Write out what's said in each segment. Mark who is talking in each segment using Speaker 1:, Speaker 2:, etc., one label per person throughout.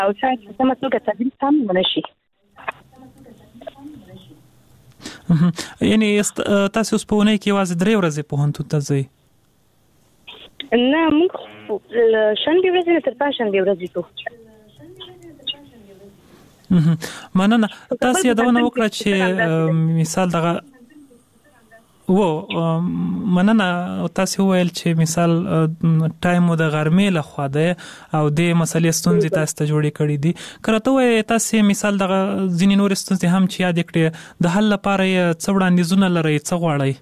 Speaker 1: او چې سم توګه تدریس هم ونشي.
Speaker 2: یعنی تاسو اوس په ونې کې یوازې 3 ورځې پوهنتون ته ځئ؟
Speaker 1: نه موږ شنبه ورځې تر پنځشنبه ورځې ته.
Speaker 2: مننه. تاسو یادونه وکړه چې مثال دغه مننه تاسو ویل چې مثال ټایم د غرمې له خوا ده او د مسلې ستونزې تاسو ته جوړې کړې دي. کله ته وایي تاسو مثال دغه ځینې نور ستونزې هم چې یاد کړې د حل لپاره څه وړاندیزونه لرئ، څه غواړئ؟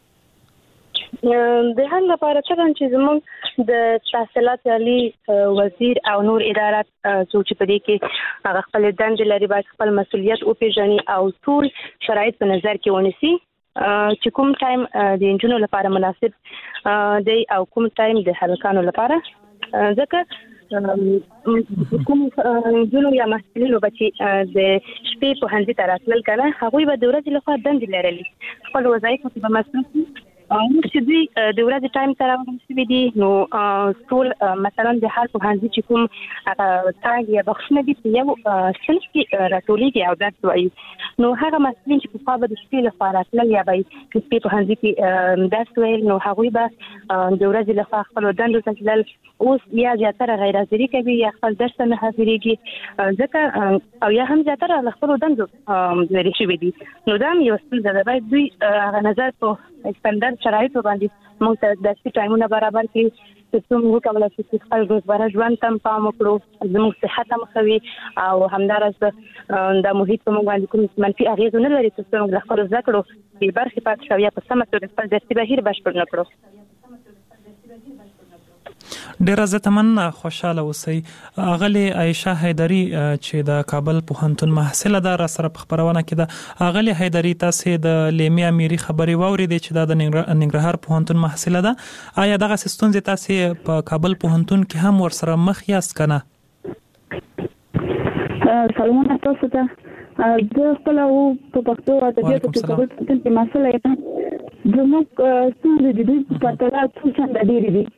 Speaker 1: د حل لپاره چې زموږ د تحصیلات عالی وزیر او نور ادارات چې په دې کې هغه خپل دندې لري باید خپل مسؤلیت وپیژني او ټول شرایط په نظر کې ونیسي چې کوم ټایم د انجونو لپاره مناسب دی او کوم ټایم د هلکانو لپاره، ځکه کوم انجونو یا محصلینو چې د شپې په هندي تراتل کنه هغه به د ورځې لخوا دندې لرلي خپل وظایف په مصرف چې دوی د ورځې ټایم سره ورسېږي دي. نو ټول مثلا د هر په هندي چې کوم تاګ یا بخښنه دي یو صنف کې راټولېږي او درس وایي. نو هغه مسؤلین چې په خوا به د شپې لخوا راتلل یا به د شپې په هندي کې درس ویل، نو هغوی به د ورځې لخوا خپل دندو ته تلل. اوس یا زیاتره غیر حاضري کوي یا خپل درس نه حاضرېږي ځکه او یا هم زیاتره له خپلو دندو لرې شوي دي. نو دا هم یو ستونزه ده. باید دوی هغه نظر په استاندارد شرایطو باندې موږ ته درسي ټایمونه برابر کړي چې څومره وکولای شي چې خپل روزمره ژوند ته پام وکړو، زموږ صحت هم ښه وي او همداراز د محیط په موږ باندې کوم منفي اغېز نه لري چې موږ له خپلو زده کړو بې برخې پاتې شو یا په سمه توګه خپل درسي بهیر بشپړ نه کړو.
Speaker 2: ډیره زه مننه، خوشاله اوسئ. اغلی عایشه حیدری چې د کابل پوهنتون محصله ده را سره په خبرونه کې ده. اغلی حیدری تاسو د لیمیا میری خبري واورېدې چې د ننګرهار پوهنتون محصله ده. آیا دغه ستونزې تاسو په کابل پوهنتون کې هم ورسره مخ یاست کنه؟
Speaker 3: سلامونه تاسو ته. د خپل په پښتو ادبیاتو کې کابل پوهنتون کې مسله ده. زموږ ستونزې د دې په تړاو څه څنګه ډېرې دي.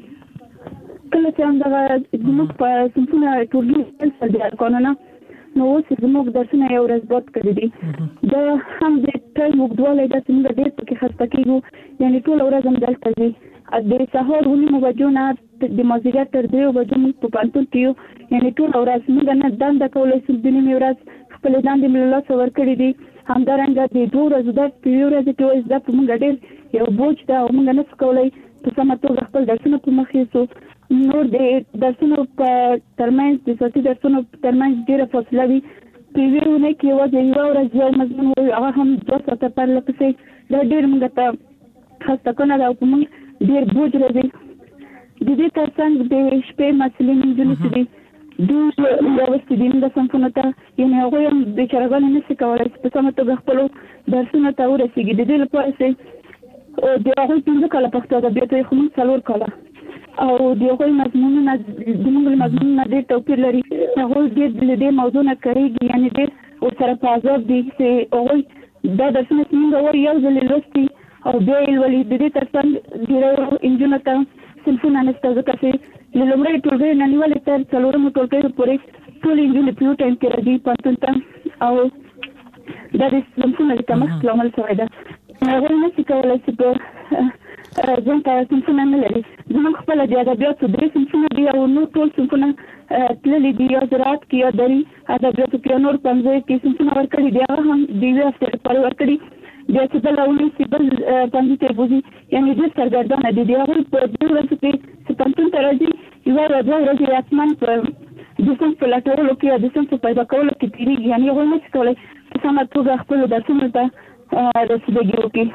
Speaker 3: کله چې هم دغه زموږ په صنفونه ټولګي کینسل دي قانونا، نو اوس زموږ درسونه یو ورځ بعد کړي دي. دا هم د ټایم اوږدوالی ده چې موږ ډېر پکې خسته کېږو، یعنې ټوله ورځ هم دلته ځي. د سهار 9 بجو نه د مازدیګر تر 2 بجو موږ په پوهنتون کې یو، یعنې ټوله ورځ موږ نه دنده کولی شو. د نیمې ورځ خپلې دندې مې له لاسه ورکړې دي. همدارنګه د 2 ورځو درس په یوې ورځې کې وایي دا په موږ ډېر یو بوج ده او موږ نه شو کولی په سمه توګه خپل درسونه په مخ یوسو. نور د درسونو په ترمنځ د صوتي درسونو په ترمنځ ډېره فاصله وي. په یوې اونۍ کې یوازې یوه ورځ یو مضمون وایو، هغه هم 2 ساعته پرله پسې. دا ډېر موږ ته خسته کونه ده او په موږ ډېر بوج راځي. د دې تر څنګ د شپې محصلین نجونې چې دي دوی راوستي دي موږ صنفونو ته، یعنې هغوی هم بېچارهګانې نه شي کولی چې په سمه توګه خپلو درسونو ته ورسېږي. د دې لپاره چې د هغوی 15 کاله پښتو ادبیات وایي، خو موږ 4 کاله او د هغوی مضمونونه زموږ له مضمونونه ډېر توپیر لري. هغوی ډېر له دې موضوع نه کړېږي، یعنې ډېر ورسره په عذاب دي چې هغوی دا درسونه چې موږ وایو یو ځل یې لوستي او بیا یې لولي. د دې تر څنګ ډېرو نجونو ته صنفونه نشته، ځکه چې له لومړۍ ټولګۍ نه نیولې تر 4مو ټولګیو پورې ټولې نجونې په یو ټایم کې راځي پوهنتون ته او دا د صنفونو د کمښت لامل شوی ده. هغوی نشي کولی چې په ځان ته صنفونه نه لري. زموږ خپله د ادبیاتو 3 صنفونه دي او نور ټول صنفونه تللي دي، یا زراعت کې یا دري ادبیاتو کې یا نور 5 کې صنفونه ورکړي دي. هغه هم د یوې هفتې لپاره ورکړي. بیا چې بله اونۍ چې بل 5 ته بوځي، یعنې ډېر سرګردانه دي. د هغوی په 2 ورځو کې چې پوهنتون ته راځي، یوه یا 2 ورځې رسماً په د صنف په لټولو کې یا د صنف په پیدا کولو کې تېرېږي. یعنې هغوی نشي کولی په سمه توګه خپلو درسونو ته رسیدګي وکړي.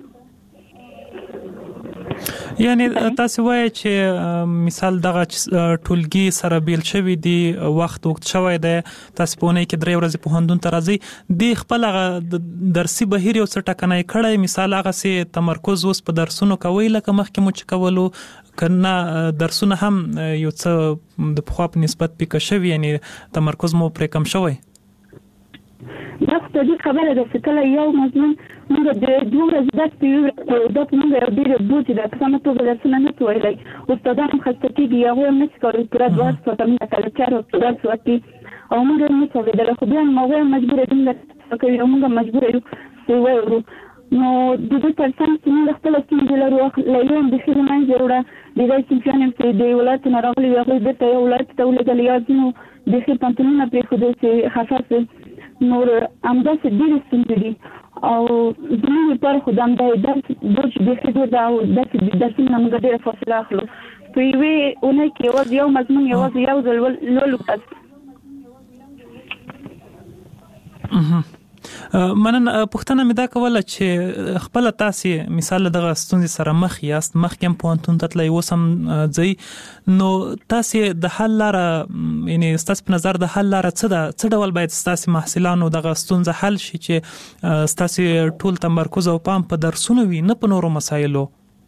Speaker 2: یعنی تاسو وایي چې مثال دغه ټولګي سره بیل شوی دی، وخت وخت شوی دی، تاسو په اونۍ کې 3 ورځې پوهنتون ته راځي، د خپل درسي بهیر یو څه ټکنی کړی، مثال هغه سي تمرکز اوس په درسونو کوي لکه مخکې مو چې کولو، کنه درسونه هم یو څه د پخوا په نسبت پیکه شوی، یعنی تمرکز مو پرې کم شوی؟
Speaker 3: دا ته دې خبره ده چې کله یو مضمون موږ د دوه زده کړو دا موږ ډېر بوج ده که څنګه ته درسونه نه ویلای استادان خسته کیږي هغه هم چې کار پر دوه څه تمه کړل چې استاد سوتي او موږ نه څه ویل خو بیا موږ مجبور دي کوي موږ مجبور یو چې وایو نو د دې ترڅنګ چې موږ خپل ستونزې لرو لایوم د خپل منځ جوړه د دې سیمپټوم چې د ولایت نه راغلي هغه د ته ولایت ته ولګل یا نو د خپل پنځونه پرې خو د حساس نور امدا چې ډېر ستونزې دي او زموږ پر خو د امدا د خپل دا او د څه نه موږ ډېر فاصله اخلو په وی اونې کې یو مضمون یو ځل لولو پس
Speaker 2: مننه پښتنه مې دا کوله چې خپل تاسو مثال دغه ستونزې سره مخ یاست مخکې په انتون تطلای وسم ځي نو تاسو د حل لاره یعنی تاسو په نظر د حل لاره څه ډول باید تاسو محصلانو دغه ستونزه حل شي چې تاسو ټول تمرکز او پام په درسونو وي نه په نورو مسایلو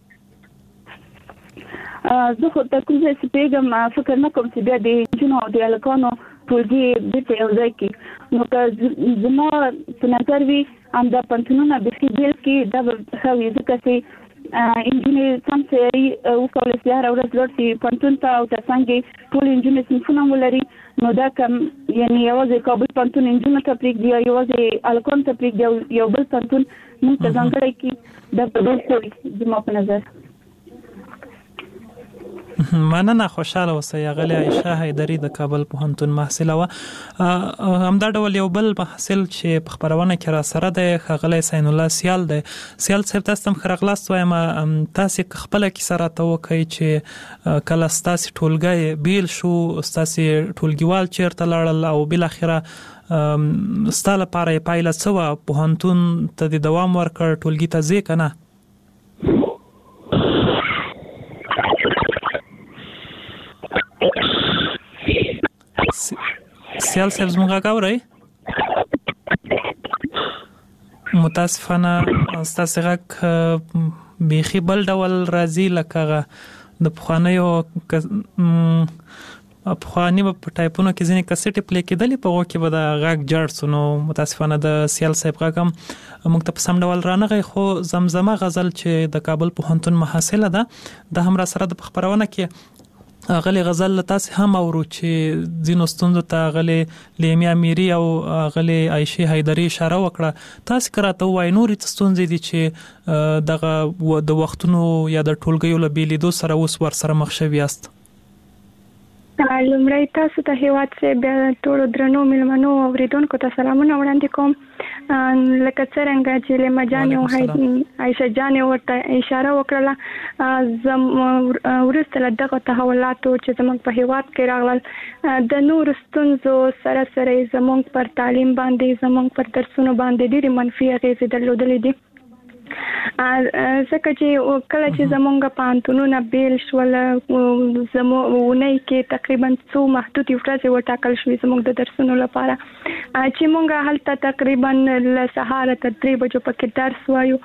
Speaker 3: زه خو د کوم څه پیغام فکر نه کوم چې بیا د جنو او د الکانو ټولګي د په یو ځای کې نو که زما په نظر وي هم د پنځونو به خېل کې دا خوي ځکه چې انجینر څنګه او کولای شي هر ورځ لورتي پنځون ته او څنګه ټول انجینر صنفونه ولري نو دا کوم یعنی یوازې کابل پنځون انجینر ته پریک دی یوازې الکون ته پریک دی یو بل پنځون موږ ته ځانګړی کې دا په ډول کوي زما په نظر
Speaker 2: مننه خوشاله اوسئ غلې عائشه حیدری د کابل پوهنتون محصله و همدا ډول یو بل محصل چې په خبرونه کې را سره د غلې سین الله سیال دی سیال صاحب تاسو هم خرغلاست وایم تاسو خپل کې سره ته وکي چې کله تاسو ټولګي بیل شو تاسو ټولګیوال چیرته لاړل او بل اخره ستاله پاره پایله سوا پوهنتون ته د دوام ورکړ ټولګي ته ځې کنه سیال صاحب زموږه کاورئ متاسفانه ستاسو غږ بیخي بل ډول راځي لکه د پخوانیو افغاني په ټایپونو کې ځینې کسټې پلی کېدلې په هغو کې به د غږ جړ سو نو متاسفانه د سیال صاحب غږ هم موږ ته په سم ډول رانغی خو زمزمه غزل چې د کابل پوهنتون محصله ده د هم را سره د خبرونه کې غلې غزل تاسو هم اورو چې ځینو ستوندو ته غلې لیمیا میری او غلې عائشه حیدری اشاره وکړه تاسو کراته وای نورې ستوندې دي چې دغه د وختونو یا د ټولګیو لبیلیدو سره اوس ور سره مخ شوي یاست
Speaker 4: لومړی تاسو ته هیواد سه بیا ټولو درنو ملمنو اوریدونکو ته سلامونه وړاندې کوم لکه څنګه چې له مجاني او عائشه جان ورته اشاره وکړه زم ورسته دغه تحولاتو چې زموږ په هیواد کې راغلل د نور ستونزو سره سره زموږ پر تعلیم باندې زموږ پر درسونو باندې ډېری منفي اغېزې درلودلې دي ځکه چې کله چې زمونږ پانتونونه بیل شول زمونږ کې تقریبا څو محدود ورځې وټاکل شوې زموږ د درسونو لپاره چې مونږ هلته تقریبا له سهار تر 3 بجو پکې درس وایو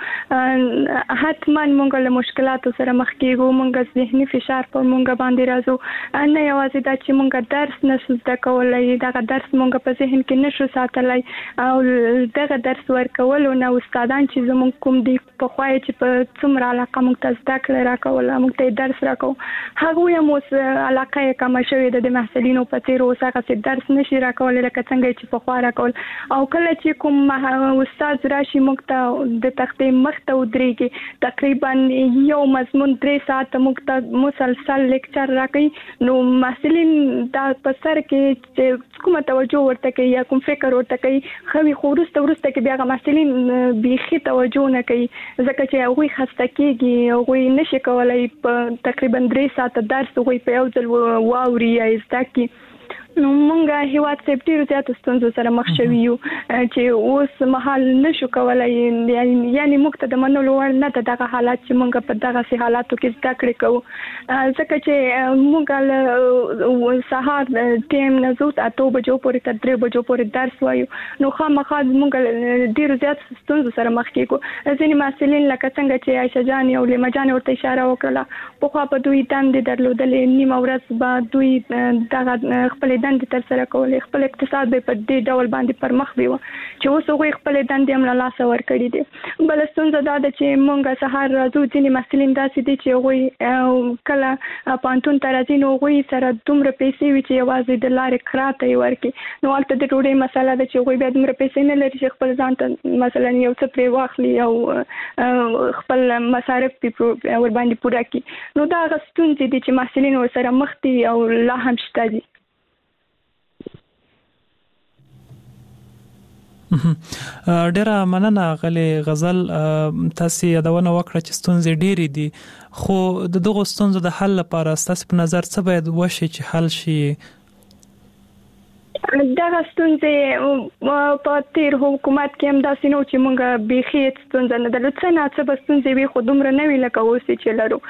Speaker 4: حتما مونږ له مشکلاتو سره مخ کېږو مونږ ذهني فشار په مونږ باندې راځو نه یوازې دا چې مونږ درس نشو زده کولای دا درس مونږ په ذهن کې نشو ساتلای او دغه درس ورکول نو استادان چې زموږ کوم دی په خوای چې په څومره علاقه موږ ته زده کړې راکول موږ ته درس راکو هغه یې مو علاقه کم شوې د محصلینو په تیر اوسه چې درس نشي راکول لکه څنګه چې په خوا راکول او کله چې کوم استاد راشي موږ ته د تختې مخ ته ودرېږي تقریبا یو مضمون 3 ساعت موږ ته مسلسل لیکچر راکړي نو محصلین دا په سر کې چې کومه توجه ورته کوي یا کوم فکر ورته کوي خو ورسته کې بیا محصلین بیخي توجه نه کوي ځکه چې هغه خسته کېږي هغه نشي کولای په تقریبا 3 ساعت درس هغه په یو ځل واوري یا زده کړي نو مونږه هیواد سپټیرو ته ستونزو سره مخ شوي یو چې اوس مهال نشو کولای یعنی موږ ته د منلو وړ نه دغه حالات چې مونږ په دغه سي حالاتو کې زده کړې کوو ځکه چې مونږ سهار ټیم نه زوت 8 بجو پورې تر 3 بجو پورې درس وایو نو خامخا مونږ ډیر زیات ستونزو سره مخ کېږو ځینې محصلین لکه څنګه چې عائشه جان او لیما جان ورته اشاره وکړه په خوا په دوی تاندې درلودلې نیمه ورځ بعد دوی دغه خپل دندې تر سره کولې خپل اقتصاد به په دې ډول باندې پر مخ وي چې اوس هغوی خپل دندې هم له لاسه ورکړي دي. بل ستونزه دا ده چې موږ سهار راځو ځینې محصلین داسې دي چې هغوی کله پوهنتون ته راځي نو هغوی سره دومره پیسې وي چې یوازې د لارې کراته یې ورکړي نو هلته د ډوډۍ مسله ده چې هغوی بیا دومره پیسې نه لري چې خپل ځان ته مثلا یو څه پرې واخلي او خپل مصارف پرې ورباندې پوره کړي نو دا هغه ستونزې دي چې محصلین ورسره مخ دي او لا هم شته دي.
Speaker 2: ډیره مننه غلي غزل تاسو یادونه وکړه چې ستونزې ډېرې دي خو د دغو ستونزو د حل لپاره تاسو په نظر څه باید وشي چې حل شي؟
Speaker 4: دغه ستونزې په تیر حکومت کې هم داسې نو چې موږ بیخي ستونزه نه درلوده څه نه څه به ستونزې وي خو دومره نه وي لکه اوس چې لرو.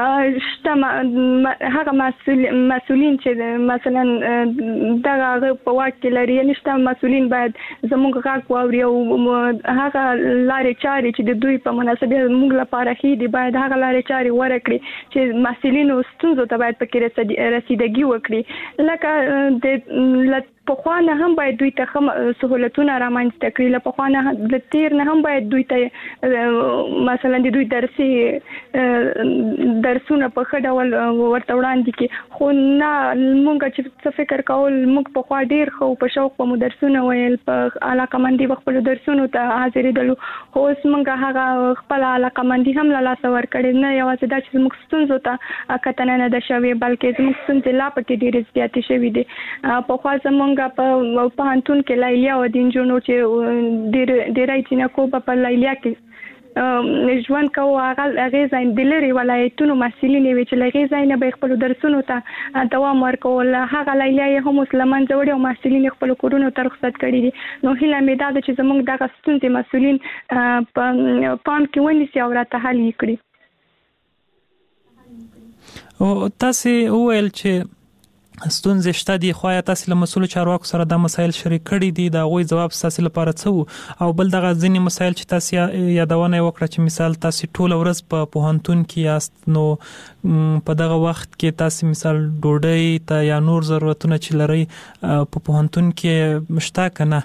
Speaker 4: شته هغه مسؤلین چې مثلا دغه په واک کې لري یعنې شته مسؤلین باید زموږ غږ واوري او هغه لارې چارې چې د دوی په مناسبت موږ لپاره ښې دي باید هغه لارې چارې ورکړي چې محصلینو ستونزو ته باید پکې رسیدګي وکړي لکه پخوا نه هم باید دوی ته سهولتونه رامنځته کړي له پخوا نه د تیر نه هم باید دوی ته مثلا د دوی درسونه په ښه ډول ورته وړاندې کړي خو نه موږ چې څه فکر کول موږ پخوا ډېر ښه په شوق به مو درسونه ویل په علاقمندي به خپلو درسونو ته حاضرېدلو خو اوس موږ هغه خپله علاقمندي هم له لاسه ورکړې نه یوازې دا چې زموږ ستونزو ته کتنه نه ده شوې بلکې زموږ ستونزې لا پکې ډېرې زیاتې شوې دي. پخوا زموږ په پوهنتون کې لیلیا او د نجونو چې ډېری جینکو په لیلیا کې ژوند کوو هغې ځای د لرې ولایتونو محصلینې وي چې له هغې ځای نه به یې خپلو درسونو ته دوام ورکول هغه لیلیا یې هم اوس له منځه وړي او محصلین یې خپلو کورونو ته رخصت کړي دي. نو هیله مې دا ده چې زموږ دغه ستونزې مسؤلین په پام کې ونیسي او راته حل یې کړي.
Speaker 2: او تاسې وویل چې ستونزې شته دي خو یا تاسو له مسؤل چارواکو سره دا مسایل شریک کړي دي دا غوي جواب تاسو لپاره څه او بل دغه ځینې مسایل چې تاسو یادونه وکړه چې مثال تاسو ټول ورځ په پوهنتون کې یاست نو په دغه وخت کې تاسو مثال ډوډۍ ته یا نور ضرورتونه چې لري په پوهنتون کې مشته کنه؟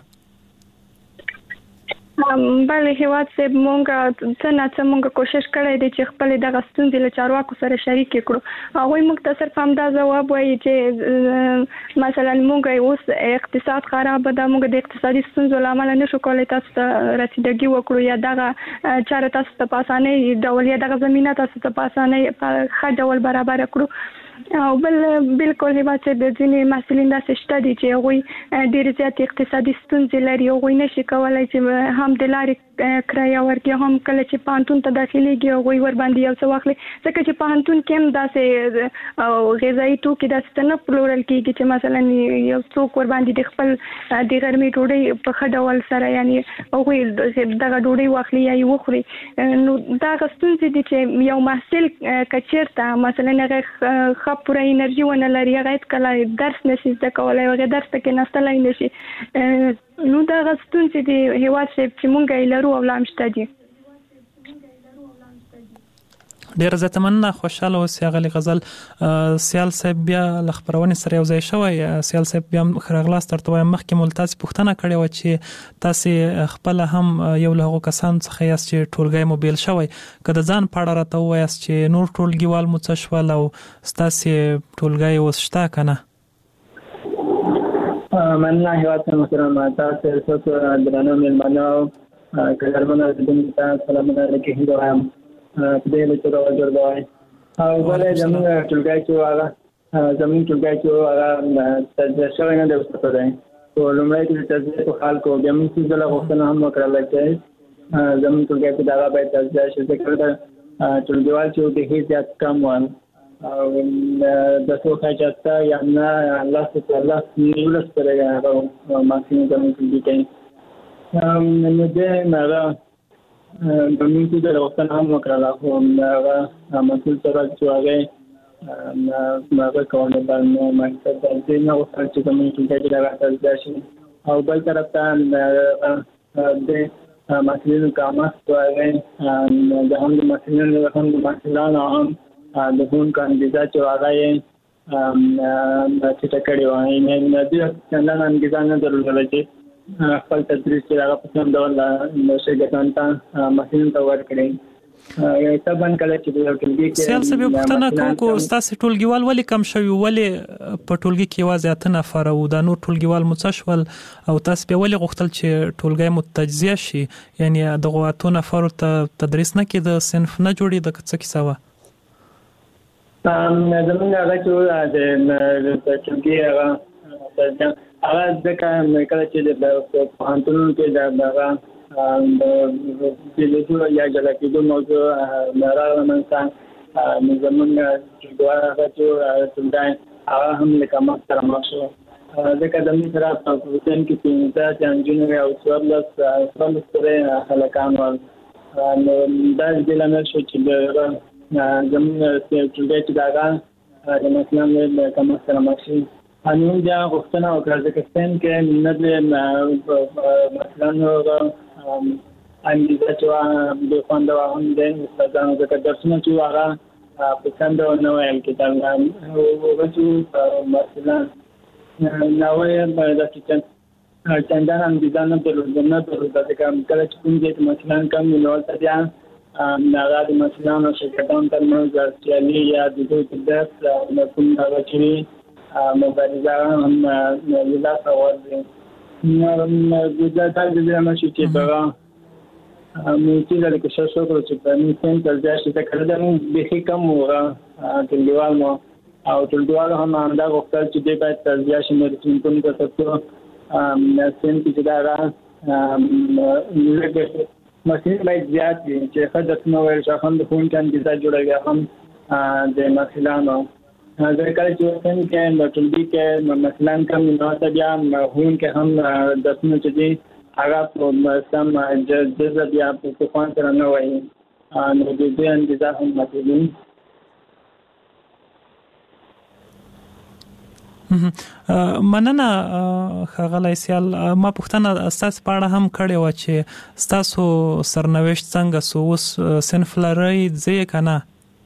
Speaker 4: بله هیواد صاحب مونږ څه نه څه مونږ کوشش کړی دی چې خپل دغه ستونزې له چارواکو سره شریک کړو هغوی موږ ته صرف همدا ځواب وایي چې مثلا مونږ اوس اقتصاد خراب ده مونږ د اقتصادي ستونزو له امله نشو کولی تاسو ته رسیدګي وکړو یا دغه چاره تاسو ته په اسانۍ ډول یا دغه زمینه تاسو ته په اسانۍ په ښه ډول برابره کړو. او بالکل هیواد صاحب ځینې محصلین داسې شته دي چې هغوی ډېرې زیاتې اقتصادي ستونزې لري هغوی نشي کولی چې هم د لارې کرایه ورکړي هم کله چې پوهنتون ته داخلېږي هغوی ورباندې یو څه واخلي ځکه چې پوهنتون کې هم داسې غذایي توکي داسې ته نه پلورل کېږي چې مثلا یو څوک ورباندې د خپل د غرمې ډوډۍ په ښه ډول سره یعنې هغوی دغه ډوډۍ واخلي یا یې وخوري نو دغه ستونزې دي چې یو محصل که چېرته مثلا هغه پوره انرژي ونه لري هغه هېڅکله درس نشي زده کولی هغې درس ته کېناستلی نشي نو دغه ستونزې د هېواد صاحب چې موږ یې لرو او لا هم شته دي.
Speaker 2: ډېره زیاته مننه خوشحاله اوسئ غلي غزل. سیال صاحب بیا له خپرونې سره یو ځای شوی سیال صاحب بیا ښه راغلاست درته وایم مخکې مو له تاسې پوښتنه کړې وه چې تاسې خپله هم یو له هغو کسانو څخه یاست چې ټولګی مو بیل شوی که د ځان په اړه راته ووایاست چې نور ټولګیوال مو څه شول او ستاسې ټولګی اوس شته که نه؟
Speaker 5: مننه هیواد محترم تاسو څوک درنو مېلمانه او قدرمنو اوسېدونکو ته سلامونه درکې هیله وایم په دې له توګه وجوړوي او بلې زموږ ټولګی چې هغه تجزیه شوی نه دی اوس په دی خو لومړی کې د تجزیې په حال کې بیا موږ څو ځله غوښتنه هم وکړله چې زموږ ټولګی کې د هغه باید تجزیه شي ځکه د ټولګیوال چې و بیخي زیات کم ول او د څو خیجاته یا نه الله سبحانه 19 پرې هغه ماکسیمم زموږ ټولګي کوي نو دې هغه د موږ د وختونو هم وکړله خو هغه مسؤل سره چې هغه کولی باندې مقصد دې نه غوښتل چې زموږ ټولګی کې دغه تجزیه شي او بل طرف ته د مسؤلینو کامښت و هغې د هم د مسؤلینو هم د محصلانو هم د ښوونکو انګېزه چې هغه یې چې کړي وای نه د څنګه انګیزه نه درلوده چې خپل تدریس چې هغه په کوم ډول شاګردانو ته محصلین ته ورکړي تبن کله چې د ټولګي کې
Speaker 2: سیاسي پوښتنه کو تاسو ټولګیوال ولې کم شوی ولې په ټولګي کې یوازې اتنه نفر او د نور ټولګیوال متشول او تاسو به ولې غوښتل چې ټولګي متجزیه شي یعنی دغه اتنه نفر ته تدریس نه کې د صنف نه جوړي د څه کیسه و
Speaker 5: زمونږ هغه چې د ټولګي هغه د کله چې د پوهنتون کې د د لیدو یا جلکېدو موضوع راغله منځته زمونږ ټولګیوال چې ټولګی هغه هم لکه مخ سره مخ شو ځکه د موږ سره په پوهنتون کې 15 انجینر او 14 پورې هلکان ول نو دا د لامل شو چې زمونږ ټولګی چې دا د مثلا د مخ سره مخ شي انو بیا غوښتنه وکړه چې څنګه کې نه مثلا انګیزه چې د فاندو هم د استادانو د درسونو چې هغه په څنډه نو ویل کېدل او چې مثلا نو د څنګه انګیزه نه درلوده چې کله چې کوم چې مثلا کوم نو ته بیا هغه د مثلا شرکتونو ترمنځ ځانګړي یا د دوی درس نو کوم هغه چې مبارزه هم لیدا څور دي نو دا د ماشي چې دا مې چې د کوشش وکړو چې په نن څنګه ځای چې کړه نو به کم وره ټولګیوال نو او ټولګیوال هم دا غوښتل چې د باید ترجیح شي نو څنګه په تاسو څنګه چې دا لږه مسئله باید زیات وي چې خدای نو ورشي هم د فون کان د جوړوي هم د مسئلانو دا کله چې څنګه کې د ټولګي کې مثلا کوم نو ته بیا هون کې هم د څنګه چې هغه په سم جذب بیا په خوان سره نه وایي نو د دې انګیزه هم مطلب
Speaker 2: مننه خغلای سیال ما پوښتنه اساس پاړه هم کړې و چې تاسو سرنوشت څنګه سوس صنف لري ځای کنه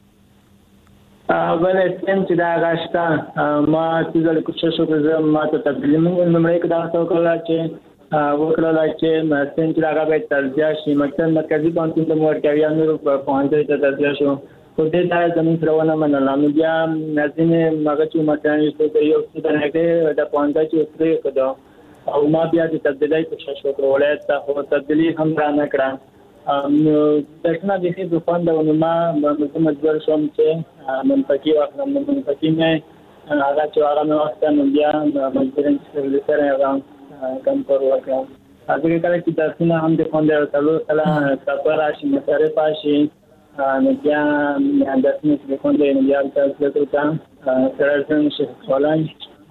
Speaker 5: ولې چې دا غاشتا ما چې د کوشش وکړم ما ته تبلیغ نمبر 1 دا څوکلا چې وکړه چې مثلا چې هغه به ترجیح شي مثلا مرکزی پانتون د مورګاوی نور په پوهنځي ته ترجیح شو خو دې دا زموږ سره نه منل نو بیا نازنه مګه چې مثلا یو څه د د پوهنځي چې پرې کړو او ما بیا د تبدیلي کوشش وکړ ولایت ته تبدیلی هم را نه کړم نو څنګه د دې په فند نو ما مجبور شوم چې منطقي واخلم منطقي نه هغه چې هغه نو اصلا بیا مجبور شوم چې سره کم پر وکړم هغه کله چې تاسو هم د فند ته کله تاسو راشي مسره پاشي نو بیا د تاسو په فند نه بیا تاسو ته سره څنګه ولای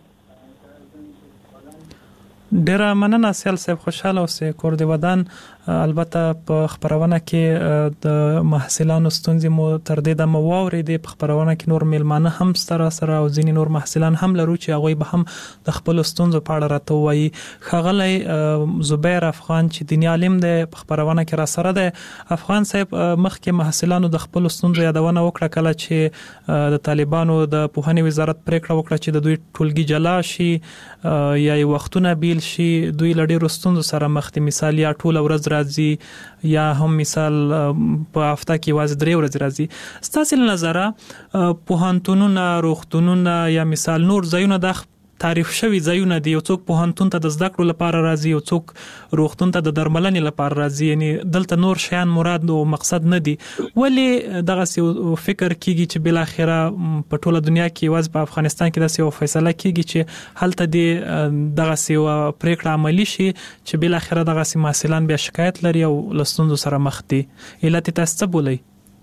Speaker 2: ډیر مننه سیال صاحب خوشاله اوسئ کور دی ودان البته په خبرونه کې د محصلانو ستونزې مو تر دې د مواورې د خبرونه کې نور میلمانه هم سره او ځینې نور محصلان هم لرو چې هغه به هم د خپل ستونزو په اړه راته وایي خغلی زبیر افغان چې دیني عالم دی په خبرونه کې را سره دی افغان صاحب مخکې محصلانو د خپل ستونزو یادونه وکړه کله چې د طالبانو د پوهنې وزارت پریکړه وکړه چې د دوی ټولګي جلا شي یا وختونه بیل شي دوی لړۍ رستونزو سره مخ دي مثال یا ټول ورځ راځي یا هم مثال په هفته کې واز 3 ورځې راځي ستاسو نظر پوهنتونونه روغتونونه یا مثال نور ځایونه د تعریف شوی ځایونه دي یو څوک پوهنتون ته د زده کړو لپاره راځي یو څوک روغتون ته د درملنې لپاره راځي یعنی دلته نور شیان مراد او مقصد نه دي ولی دغه فکر کیږي چې بل اخره په ټوله دنیا کې واز په افغانستان کې د یو فیصله کیږي چې هلته دغه یو پریکړه عملی شي چې بل اخره دغه محصلان بیا شکایت لري او لستونزو سره مخ دي علت تاسو څه بولئ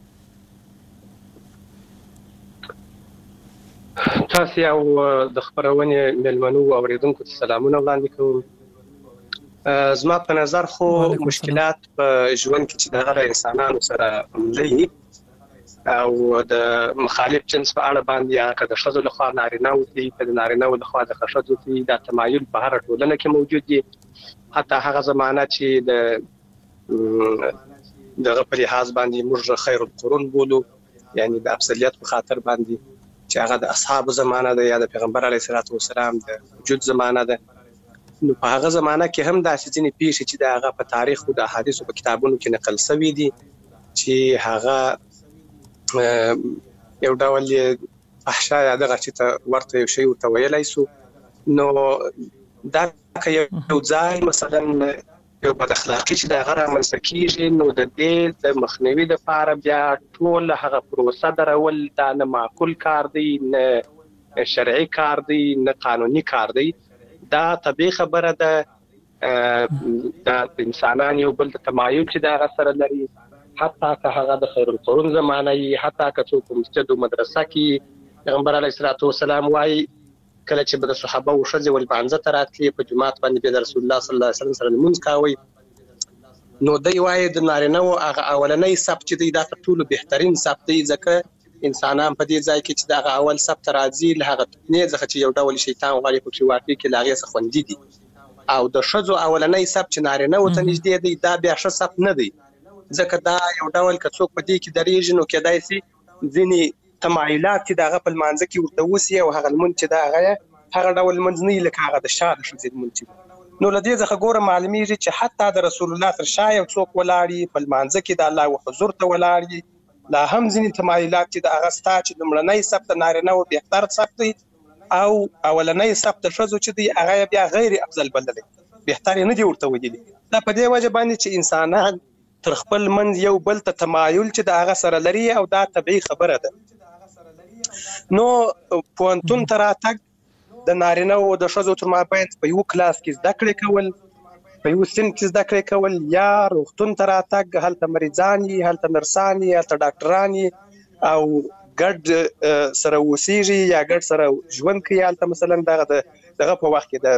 Speaker 6: تاسو یو د خبرونې ملمنو او اوریدونکو ته سلامونه وړاندې کوم زما په نظر خو مشکلات په ژوند کې چې دغه انسانانو سره لې او د مخالف جنس په اړه باندې یا د ښځو لخوا نارینه او د نارینه او لخوا د ښځو ته د تمایل په هر ټولنه کې موجود دي حتی هغه زمانہ چې دغه په لحاظ باندې موږ خیر القرون بولو یعنی د افضلیت په خاطر باندې چې هغه د اصحاب زمانه ده یا د پیغمبر علیه الصلاۃ والسلام د وجود زمانه ده. نو په هغه زمانه کې هم داسې ځینې پیښې چې د هغه په تاریخ او د احادیثو په کتابونو کې نقل شوي دي چې هغه یو ډول فحشا یا دغه چې ته ورته یو شی ورته ویلی سو. نو دا که یو ځای مثلا یو بد اخلاقي چې د هغه رامنځته کېږي نو د دې د مخنیوي دپاره بیا ټول هغه پروسه درول دا نه معقول کار دی، نه شرعي کار دی، نه قانوني کار دی. دا طبیعي خبره ده. دا انسانان یو بل ته تمایل چې د هغه سره لري، حتی که هغه د خیر القرون زمانه وي، حتی که څوک په مسجد او مدرسه کې پیغمبر علیه الصلاۃ والسلام وایي کله چې به د صحابه او ښځې ولمانځه ته راتلې په جومات باندې به د رسول الله صلی الله علیه وسلم سره لمونځ کوئ، نو دی وایي د نارینه‌و هغه اولنی صف چې دی دا تر ټولو بهترین صف دی، ځکه انسانان په دې ځای کې چې دغه اول صف ته راځي له هغه فتنې څخه چې یو ډول شیطان غواړي پکې واقع کړي له هغې څخه خوندي دي. او د ښځو اولنی صف چې نارینه‌و ته نږدې دی دا بیا ښه صف نه دی، ځکه دا یو ډول که څوک په دې کې درېږي نو کېدای شي ځینې تمایلات چې د هغه په لمانځه کې ورته وسي او هغه لمونځ چې د هغه ډول لمونځ نه وي لکه هغه د شا د ښځې لمونځ چې نو له دې څخه ګوره معلومیږي چې حتی د رسول الله تر شا یو څوک ولاړ وي په لمانځه کې د الله حضور ته ولاړ وي، لا هم ځینې تمایلات چې د هغه ستا چې لومړنی صف د نارینه‌و بهتر صف دی او اولنی صف د ښځو چې دی هغه بیا غیر افضل بللی، بهتر یې نه دي ورته ویلي. دا په دې وجه باندې چې انسانان تر خپل منځ یو بل ته تمایل چې د هغه سره لري او دا طبیعي خبره ده. نو پوهنتون ته راتګ د نارینه‌و او د ښځو تر مابین په یو کلاس کې زده کړې کول، په یو صنف کې زده کړې کول، یا روغتون ته راتګ هلته مریضان یي، هلته نرسان یي، هلته ډاکټران یي او ګډ سره اوسېږي یا ګډ سره ژوند کوي. هلته مثلا دغه په وخت کې د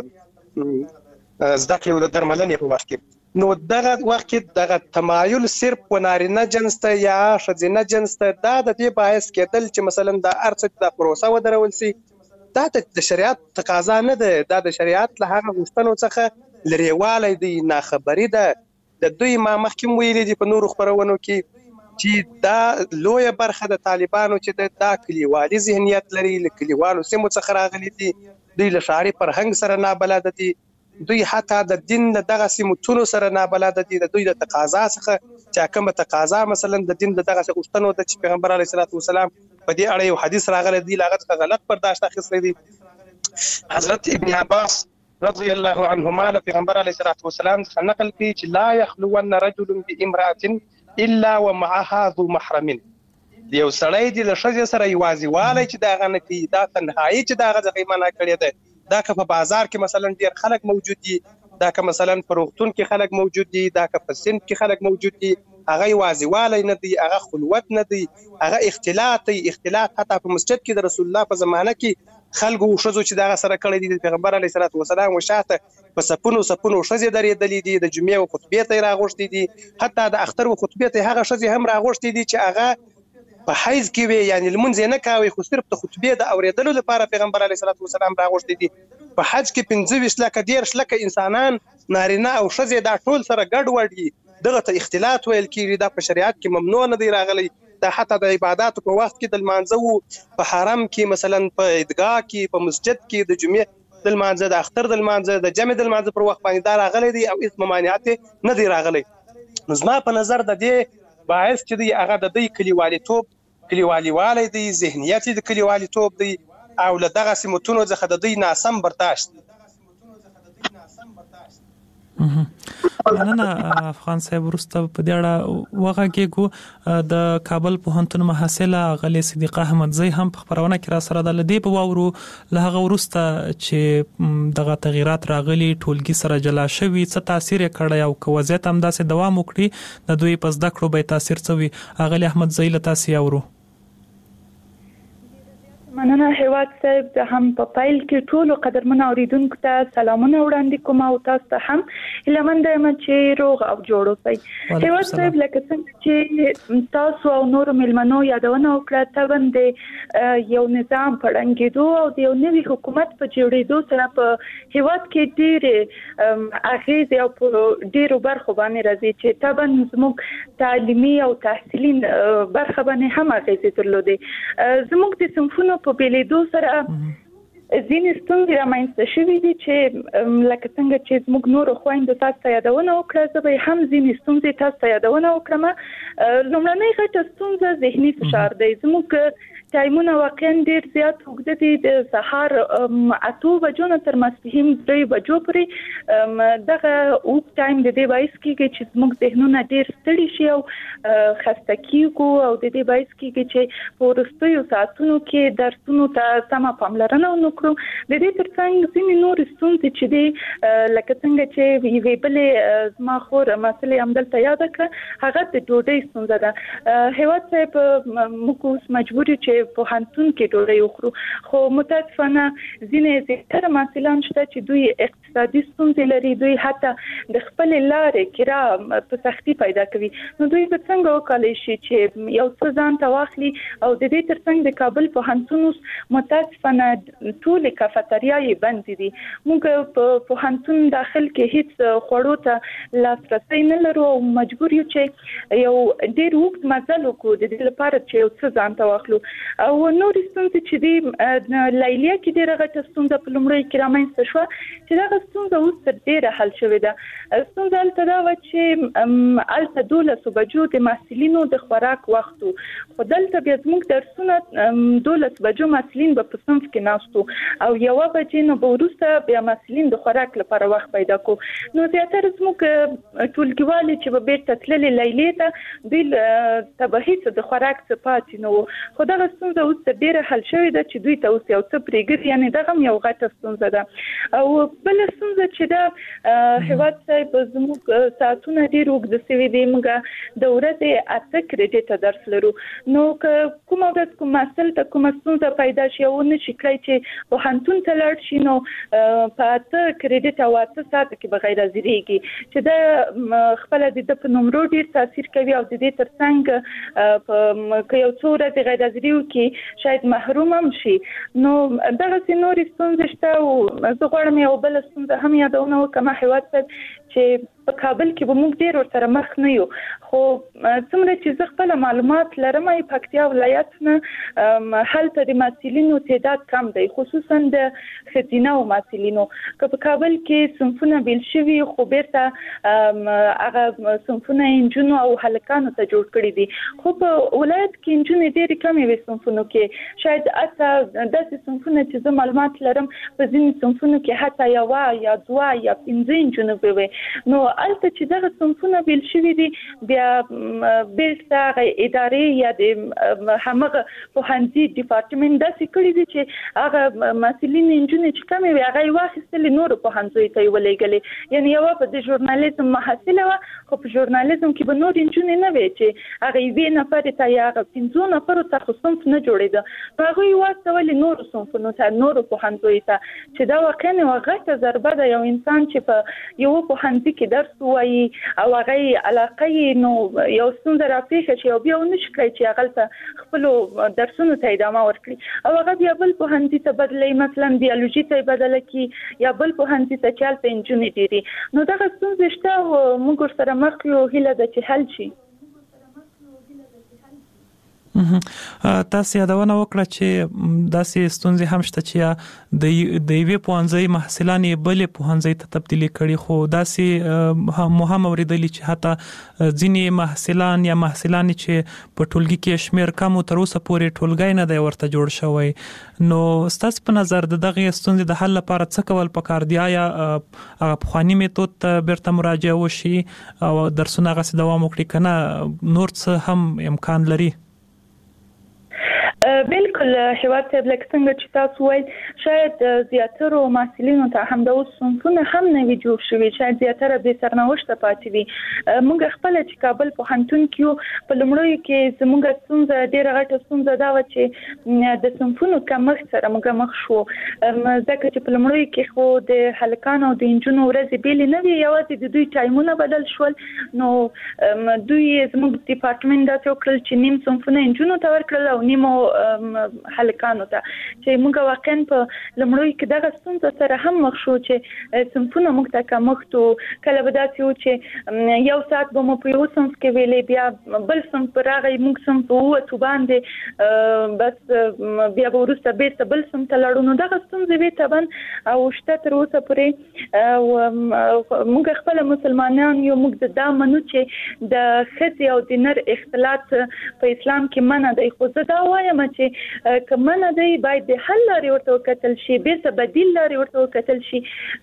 Speaker 6: زده کړې او د درملنې په وخت کې نو دغه وخت کې دغه تمایل صرف په نارینه جنس ته یا ښځینه جنس ته دا د دې باعث کېدل چې مثلا د هر څه د پروسه ودرول شي، دا د شریعت تقاضا نه ده، دا د شریعت له هغه غوښتنو څخه لرېوالی دی، ناخبري ده. د دوی ما مخکې ویلي دي په نورو خپرونو کې چې دا لویه برخه د طالبانو چې دا کلیوالي ذهنیت لري، له کلیوالو سیمو څخه راغلي دي، دوی له ښاري فرهنګ سره نابلده دي، دوی حتی د دین د دغسې متونو سره نابلده دي، د دوی د تقاضا څخه چې کومه تقاضا مثلا د دین د دغسې غوښتنو ده چې پیغمبر علیه الصلاۃ والسلام په دې اړه یو حدیث راغلی دی له هغه څخه غلط برداشت اخیستی دی. حضرت ابن عباس رضی الله عنهما له پیغمبر علیه الصلاۃ والسلام څخه نقل کړي چې لا یخلون رجل بامرأة الا ومعها ذو محرم، یو سړی دی له ښځې سره یوازیوالی چې د هغه نه کوي، دا تنهایي چې د هغه څخه یې منع کړې ده، دا که په بازار کې مثلا ډېر خلک موجود دي، دا که مثلا په روغتون کې خلک موجود دي، دا که په صنف کې خلک موجود دي، هغه یوازیوالی نه دی، هغه خلوت نه دی، هغه اختلاط دی. اختلاط حتی په مسجد کې د رسول الله په زمانه کې خلکو ښځو چې دغه سره کړی دي، د پیغمبر علیه الصلاۃ والسلام وشاته په سپونو ښځې درېدلې دي، د جمعې و خطبې ته یې راغوښتې دي، حتی د اختر و خطبې ته هغه ښځې هم راغوښتې دي چې هغه په حیض کې وي، یعنې لمونځ یې نه کوي خو صرف د خطبې د اورېدلو لپاره پیغمبر علیه الصلاۃ والسلام راغوښتې دي. په حج کې 25 لکه 13 لکه انسانان نارینه او ښځې دا ټول سره ګډ وډ دي، دغه ته اختلاط ویل کېږي، دا په شریعت کې ممنوع نه دی راغلی. دا حتی د عباداتو په وخت کې د لمانځه په حرم کې مثلا په عیدګاه کې په مسجد کې د جمعې د لمانځه د اختر د لمانځه د جمعې د لمانځه پر وخت باندې دا راغلی دی او هېڅ ممانعت نه دی راغلی. نو زما په نظر د دې باعث چې دی هغه د دوی کلیوالي دی، ذهنیت یې د کلیوالي توب دی او له دغسې متونو څخه د دوی ناسم برداشت دی.
Speaker 2: مننه افغان صاحب. وروسته په دې اړه وغږېږو. د کابل پوهنتون محصله غلې صدیقه احمدزی هم په خپرونه کې را سره ده. له دې په واورو له هغه وروسته چې دغه تغیرات راغلي ټولګي سره جلا شوي څه تاثیر یې کړی او که وضعیت همداسې دوام وکړي د دوی په زده کړو به یې تاثیر څه وي؟ غلې احمدزی له تاسې اورو.
Speaker 7: مننه هیواد صاحب. زه هم په پیل کې ټولو قدرمنو اوریدونکو ته سلامونه وړاندې کوم او تاسو ته هم هیله منده یم چې روغ او جوړ اوسئ. هیواد صاحب لکه څنګه چې تاسو او نورو مېلمنو یادونه وکړه طبعا د یو نظام په ړنګېدو او د یو نوي حکومت په جوړېدو سره په هیواد کې ډېرې اغېزې او په ډېرو برخو باندې راځي چې طبعا زموږ تعلیمي او تحصیلي برخه باندې هم اغېزې درلودې. زموږ د صنفونو په بیلیدو سره ځینې ستونزې رامنځته شوې دي چې لکه څنګه چې زموږ نورو خویندو تاسو ته یادونه وکړه زه به هم ځینې ستونزې تاسو ته یادونه وکړم. لومړنۍ غټه ستونزه ذهني فشار دی. زموږ ټایمونه واقعا ډېر زیات اوږده دي، د سهار 8 بجو نه تر ماسپښین 3 بجو پورې. دغه اوږد ټایم د دې باعث کېږي چې زموږ ذهنونه ډېر ستړي شي او خسته کېږو او د دې باعث کېږي چې په وروستیو ساعتونو کې درسونو ته سمه پاملرنه ونه کړو. د دې ترڅنګ ځینې نورې ستونزې چې دي لکه څنګه چې یوې بلې زما خور مسلې همدلته یاده کړه، هغه د ډوډۍ ستونزه ده. هیواد صاحب موږ اوس مجبور یو چې پوهنتون کې ډوډۍ وخورو، خو متاسفانه ځینې زیاتره محصلان شته چې دوی اقتصادي ستونزې لري، دوی حتی د خپل لارې کرا په سختي پیدا کوي. نو دوی به څنګه وکولای شي چې یو څه ځان ته واخلي او د دې ترڅنګ د کابل پوهنتون متاسفانه ټول کافتریاوې بند دي. موږ په پوهنتون داخل کې هیڅ خوړو ته لاسرسی نه لرو او مجبور یو چې یو ډېر اوږد مزل وکړو د دې لپاره چې یو څه ځان ته واخلو. او نورې ستونزې چې دي لیلیه کې ډېره غټه ستونزه په لومړیو کې رامنځته شوه چې دغه ستونزه اوس تر ډېره حل شوې ده. ستونزه هلته دا وه چې هلته 12 بجو د محصلینو د خوراک وخت و، خو دلته بیا زموږ درسونه 12 بجو محصلین به په صنف کې ناست وو او 1 بجې نه به وروسته بیا محصلین د خوراک لپاره وخت پیدا کو. نو زیاتره زموږ ټولګیوالې چې به بیرته تللې لیلیې ته دوی ته به هېڅ د خوراک څه پاتې نه و. خو دغه ستونزه اوس ډېره حل شوې ده چې دوی ته اوس یو څه پرېږدي، یعنې دغه هم یو غټه ستونزه ده. او بله ستونزه چې ده هیواد صاحب زموږ ساعتونه ډېر اوږده سوي دي. موږ د ورځې 8 کریډیټه درس لرو، نو که کومه ورځ کوم محصل ته کومه ستونزه پیدا شي او ونه شي کړی چې پوهنتون ته لاړ شي، نو په 8 کریډیټ او 8 ساعته کې به غیر حاضرېږي چې دا خپله د ده په نمرو ډېر تاثیر کوي او د دې ترڅنګ که یو څو ورځې غیر حاضري وکړي شاید محروم هم شي. نو دغسې نورې ستونزې شته او زه غواړم یو بله ستونزه هم یادونه وکړم هیواد صاحب چې په کابل کې به موږ ډېر ورسره مخ نه یو، خو څومره چې زه خپله معلومات لرم پکتیا ولایت نه هلته د محصلینو تعداد کم دی، خصوصا د ښځینهو محصلینو. که په کابل کې صنفونه بیل شوي خو بیرته هغه صنفونه نجونو او هلکانو ته جوړ کړي دي، خو په ولایت کې نجونې ډېرې کمې وي صنفونو کې. شاید حتی داسې صنفونه چې زه معلومات لرم په ځینې صنفونو کې حتی 1 یا 2 یا 15 نجونې به وي. نو هلته چې دغه صنفونه بیل شوي دي بیا بیرته هغه ادارې یا د همغه پوهنځي ډیپارټمنټ داسې کړي دي چې هغه محصلین نجونې چې کمې وي هغه یې واخیستلې نورو پوهنځیو ته یې ولېږلې. یعنې یوه په د ژورنالیزم محصله وه خو په ژورنالیزم کې به نورې نجونې نه وې چې هغه 1 نفرې ته یا هغه 15 نفرو ته خو صنف نه جوړېده، نو هغوی یې واستولې نورو صنفونو ته نورو پوهنځیو ته، چې دا واقعا یوه غټه ضربه ده. یو انسان چې په یوه پوهنځي کې درس ووایي او هغه یې علاقه یې نو یو ستونزه راپېښه شي او بیا ونه شي کړی چې هغلته خپلو درسونو ته ادامه ورکړي او هغه بیا بل پوهنځي ته بدلوي، مثلا بیالوژي ته یې بدله کړي یا بل پوهنځي ته چې هلته نجونې ډېرې. نو دغه ستونزې شته او موږ ورسره مخ یو، هیله ده چې حل شي.
Speaker 2: تاسو یادونه وکړه چې داسې ستونزې هم شته چې د یوې پوهنځۍ محصلان یې بلې پوهنځۍ ته تبدیلي کړي، خو داسې هم اورېدلي چې حتی ځینې محصلان یا محصلانې چې په ټولګي کې شمېر کم و تر اوسه پورې ټولګی نه دی ورته جوړ شوی. نو ستاسو په نظر د دغې ستونزې د حل لپاره څه کول پکار دي؟ آیا هغه پخواني میتود ته بیرته مراجعه وشي او درسونه هغسې دوام وکړي که نه نور څه هم امکان لري؟
Speaker 7: بالکل هیواد صاحب لکه څنګه چې تاسو وایي شاید زیاترو محصلینو ته همدا اوس صنفونه هم نه وي جوړ شوي، شاید زیاتره بې سرنوشته پاتې وي. موږ خپله چې کابل پوهنتون کې یو په لومړیو کې زموږ ستونزه ډېره غټه ستونزه دا وه چې د صنفونو کمښت سره موږ مخ شو، ځکه چې په لومړیو کې خو د هلکانو او د نجونو ورځې بېلې نه وي، یوازې د دوی ټایمونه بدل شول. نو دوی زموږ ډیپارټمنټ داسې وکړل چې نیم صنفونه نجونو ته ورکړل او نیمو هلکانو ته چې موږ واقعا په لمړی کې دغه ستونزه سره هم مخ شو چې صنفونه موږ ته کمښت کله به داسې و چې یو ساعت به مو په یو صنف کې ویلې بیا بل صنف راغی موږ صنف ووتو باندې بس بیا به وروسته بیرته بل صنف ته لاړو نو دغه ستونزې وې طبعا او شته تر اوسه پورې موږ خپل مسلمانان یو موږ دا منو چې د ښځې او د نر اختلاط په اسلام کې منع دی خو زه دا وایم چې که منع دی باید د حل لارې ورته وکتل شي بیرته بدیل لارې ورته وکتل شي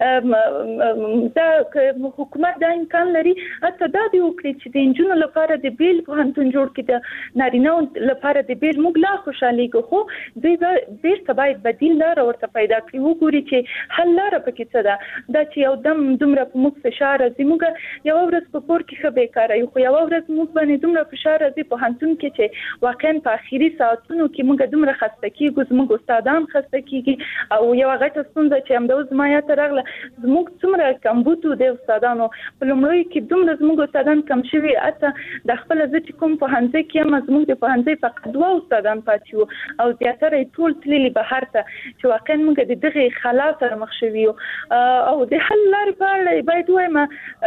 Speaker 7: دا حکومت دا امکان لري حتی دا دی وکړي چې د نجونو لپاره د بیل پوهنتون جوړ کړي د نارینه‌و لپاره د بیل موږ لا خوشحالېږو خو دوی بیرته باید بدیل لاره ورته پیدا کړي وګوري چې حل لاره پکې څه ده دا چې یو دم دومره په موږ فشار راځي موږ یو ورځ په کور کې ښه بیکاره یو خو یو ورځ موږ باندې دومره فشار راځي پوهنتون کې چې واقعا په اخیری ساعتونو کې موږ دومره خسته کېږو زموږ استادان خسته کېږي او یو غټه ستونزه چې همدا زما یا ته راغله زموږ څومره کمبود د استادانو په لومړي کې دومره زموږ استادان کم شوي اته د خپل چې کوم پوهنځي کې هم زموږ د پوهنځي فقط 2 استادان پاتې وو او زیاتره ټول تللي بهر ته چې واقعا موږ د دغه خلا سره مخ شوي او د حل لارې په اړه باید وایم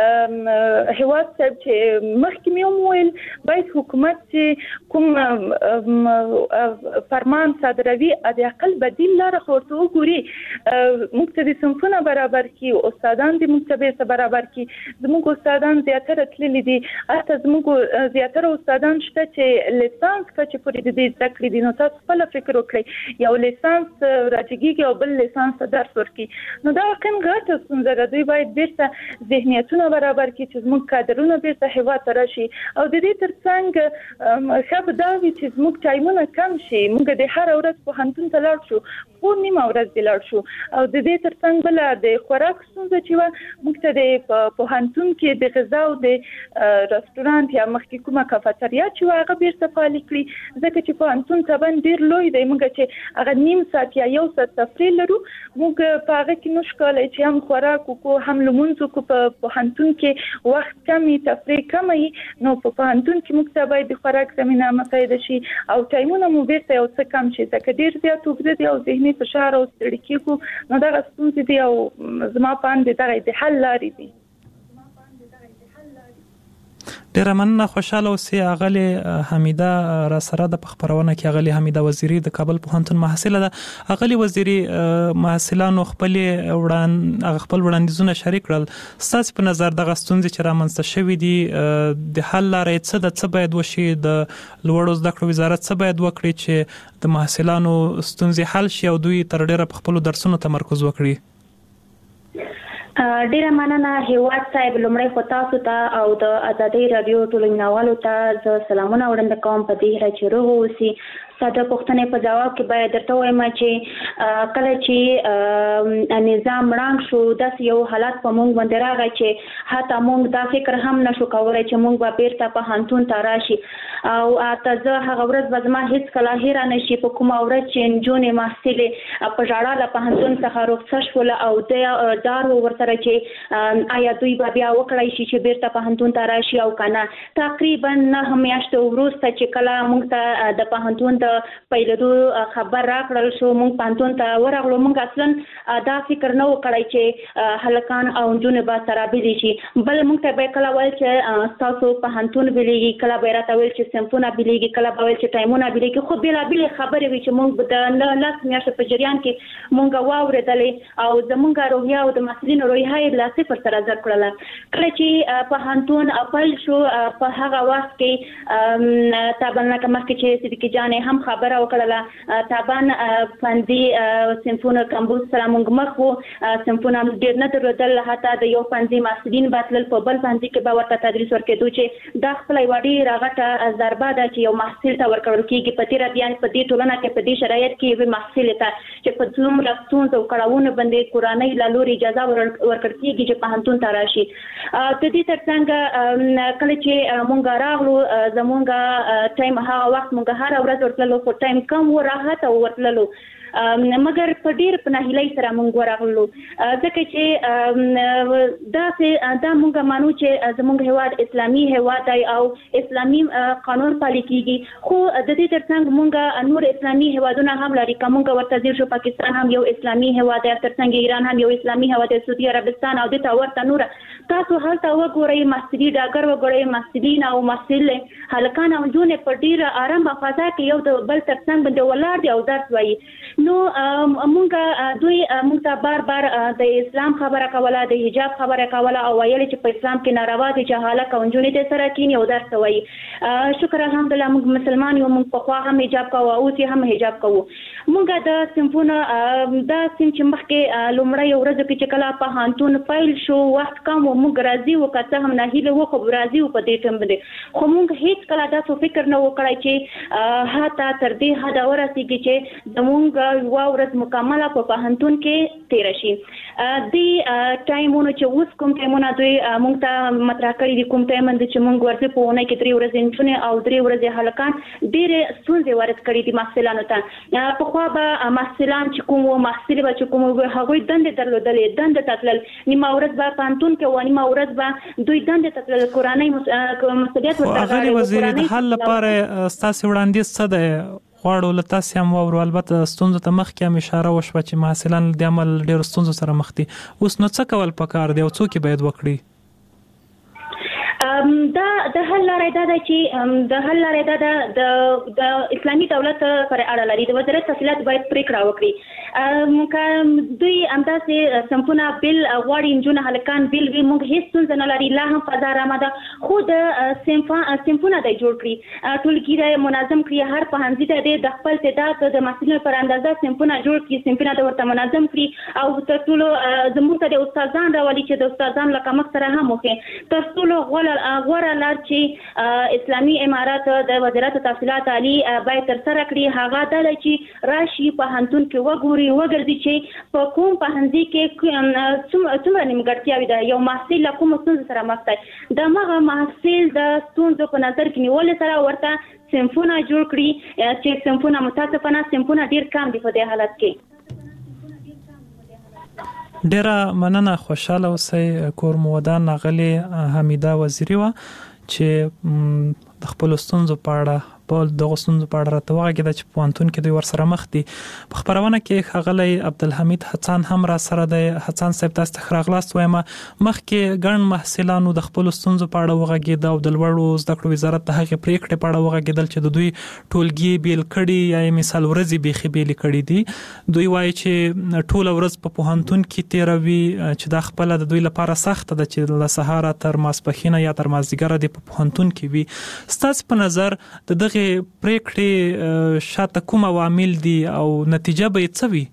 Speaker 7: هیواد صاحب چې مخکې مې وویل باید حکومت چې کوم فرمان صادروي د اقل بدیل لاره ورته وګوري موږ ته د صنفونه برابر کړي استادان د موږ ته برابر کړي زموږ استادان زیاتره تللي دي حتی زموږ زیاتره استادان شته چې لیسانس کچې پورې د زده کړې دي نو تاسو خپل فکر وکړئ یو لیسانس راجګيږي او بل لیسانس درس ورکړي نو دا واقعا غټه ستونزه ده دوی باید بیرته ذهنیتونه برابر کړي چې زموږ کادرونه بیرته هیواد ته راشي او د دې ترڅنګ ښه به دا وي چې زموږ ټایمونه کم شي موږ د هر ورځ پوهنتون ته لاړ شو خو نیمه ورځ دې لاړ شو او د دې ترڅنګ بله د خوراک ستونزه چې وه موږ ته د پوهنتون کې د غذا او د رستورانت یا مخکې کومه کافتریا چې وه هغه بیرته فعالې کړي ځکه چې پوهنتون طبعا ډېر لوی دی موږ چې هغه نیم ساعت یا یو ساعت تفریح لرو موږ په هغه کې نشو کولی چې هم خوراک وکړو هم لمونځ وکړو په پوهنتون کې وخت کم وي تفریح کم وي نو په پوهنتون کې موږ ته باید د خوراک زمینه مساعده شي او ټایمونه مو بیرته یو څه کم شي ځکه ډېر زیات اوږده دي او ذهني فشار او ستړي کېږو نو دغه ستونزې دي او زما په اند دغه د حل لارې دي
Speaker 2: ډیره مننه خوشاله اوسئ اغلی حمیده را سره د خبرونه کې اغلی حمیده وزیری د کابل پوهنتون محصله ده اغلی وزیری محصلانو خپل وړاندیزونه شریک کړل ستاسو په نظر د غستونځ چې رامنځته شوې دي د حل لارې څه د څه باید وشي د لوړو زده کړو وزارت څه باید وکړي چې د محصلانو ستونزې حل شي او دوی تر ډیره په خپل درسونو تمرکز وکړي
Speaker 8: ډیره مننه هیواد صاحب لمړی خو تاسو ته او د ازادي رادیو ټولنیزوالو ته زه سلامونه وړاندې کوم په دې هره چې روغ اوسئ ساده پوښتنې په جواب کې باید درته وایم چې کله چې نظام ړنګ شو داسې یو حالت په موږ باندې راغی چې حتی موږ دا فکر هم نشو کولی چې موږ به بیرته پوهنتون ته راشي او اته زه هغه ورځ به زما هیڅکله هیره نه شي په کومه ورځ چې نجونې محصلې په ژړا له پوهنتون څخه رخصت شوله او دار ورسره چې آیا دوی به بیا وکړی شي چې بیرته پوهنتون ته راشي او که نه تقریبا 9 میاشتې وروسته چې کله موږ ته د پوهنتون پیلدو خبر راکړل شو موږ پوهنتون ته ورغلو موږ اصلا دا فکر نه وکړی چې هلکان او نجونې به سره بېلې شي بل موږ ته به کله ویل چې ستاسو پوهنتون بېلېږي کله به یې راته ویل چې صنفونه بېلېږي کله به ویل چې ټایمونه بېلېږي خو بېلابېلې خبرې وي چې موږ د 10 میاشتو په جریان کې موږ واورېدلې او زموږ روحیه او د محصلینو روحیه یې له صفر سره زر کړله کله چې پوهنتون پیل شو په هغه وخت کې طبعا لکه مخکې چې صدیقي جانې هم خبره وکړله طبعا فندي صنفونه کمبود سره موږ مخ وو صنفونه ډېر نه درلودل حتی د یو فندي محصلین به تلل په بل فندي کې به ورته تدریس ورکېدو چې دا خپله یوه ډېره غټه ضربه ده چې یو محصل ته ورکړل کېږي په تېره بیا په دې ټولنه کې په دې شرایط کې یوې محصلې ته چې په څومره ستونزو او کړاوونو باندې کورنۍ له لورې اجازه ورکړل کېږي چې پوهنتون ته راشي د دې ترڅنګ کله چې موږ راغلو زموږ ټایم هغه وخت موږ هره ورځ ورتللو خو ټایم کم و راحت او ورتللو مګر په ډیر په نهیلۍ سره موږ ورغلو ځکه چې دا موږ مانو چې زموږ هیواد اسلامي هیواد دی او اسلامي قانون پلي کیږي خو د دې ترڅنګ موږ نور اسلامي هیوادونه هم لري کوم ورته ځیر شو پاکستان هم یو اسلامي هیواد دی ترڅنګ ایران هم یو اسلامي هیواد دی سعودي عربستان او د تاورته نور تاسو هلته وګورئ مسجدي ډاګر وګورئ مسجدین او مسجد هلکان او جونې په ډیره آرامه فضا کې یو د بل ترڅنګ باندې ولاړ دي او درس وایي نو موږ ته بار د اسلام خبره کوله د حجاب خبره کوله او ویل چې په اسلام کې ناروا دي چې هلک او جونې ته سره کینی او درس وایي شکر الحمدلله موږ مسلمان یو موږ په خوا هم حجاب کوو او چې هم حجاب کوو موږ د سمفونه دا سم چې مخکې لومړی ورځ کې چې کله په هانتون فایل شو وخت کم موږ راځي وکړه هم نه هیله وخو راځي په دې ټیم باندې خو موږ هیڅ کله تاسو فکر نه وکړای چې هاته تر دې حد ورسیږي چې زموږ یو ورځ مکمله په پهنتون کې تیر شي د ټایمونو چې اوس کوم ټایمونه دوی موږ ته مطرح کړی دي کوم ټایم چې موږ ورته په ونه کې 3 ورځې انټونه او 3 ورځې هلکان ډېر ستونزې ورت کړی دي محصلانو ته په خو به محصلان چې کوم محصل به چې کوم هغوی دندې درلودلې دندې تتلل نیمه ورځ به پهنتون کې و نیمه ورځ به دوی دندې تتلل کورنۍ مسؤلیت
Speaker 2: ورته وزیر د حل لپاره ستاسو وړاندیز څه دی غواړو له تاسو هم او البته ستونزو ته مخکې هم اشاره وشوه چې محصلان د عمل ډېر ستونزو سره مخ دي اوس نو څه کول پکار دی او څوک باید وکړي
Speaker 8: د حل لارې دا ده چې د اسلامي دولت پر اړه لري د وزارت تفصیلات باید پریکړه وکړي دوی همداسې سمپونه بل غواړي انجونه هلکان بل وي موږ هیڅ ستونزه نه لري لا هم فضا رامه ده خو د سمپونه دی جوړ کړي ټولګي دی منظم کړي هر پوهنځي ته د خپل تعداد د محصلینو پر اندازه سمپونه جوړ کړي سمپونه د ورته منظم کړي او تر ټولو زموږ ته د استادان راولي چې د استادان له کمښت سره هم وکړي تر ټولو غوره لار چې اسلامي امارات د وزارت تفصیلات عالی باید تر سره کړي هغه دا چې راشي په هانتون کې وګرځي چې په کوم پهنځي کې څومره نیمګړتیاوې ده یو محصل له کوم ستونزو سره مخ دی د هغه محصل د ستونزو په نظر کې نیول سره ورته سمفونه جوړ کړي چې سمفونه متاسفانه سمفونه ډیر کم دي په دې حالت کې
Speaker 2: ډیره مننه خوشاله اوسئ کور مو ودان ناغلی حمیده وزیری و چې د خپل ستونزو په اړه په دغه ستونزو په اړه راته وغږېده چې پوهنتون کې دوی ورسره مخ دي په خپرونه کې ښاغلی عبدالحمید حسن هم را سره دی حسن صاحب تاسو ته ښه راغلاست وایم مخکې ګڼ محصلانو د خپلو ستونزو په اړه وغږېده او د لوړو زده کړو وزارت د هغې پرېکړې په اړه وغږېدل چې د دوی ټولګي بیل کړي یا مثال ورځې بیخي بیلې کړي دي دوی وایي چې ټوله ورځ په پوهنتون کې تېروي چې دا خپله د دوی لپاره سخته ده چې له سهاره تر ماسپښینه یا تر مازدیګره دې په پوهنتون کې وي ستاسو په نظر د دغه پریکړې شاته کوم عوامل دي او نتیجه به څه وي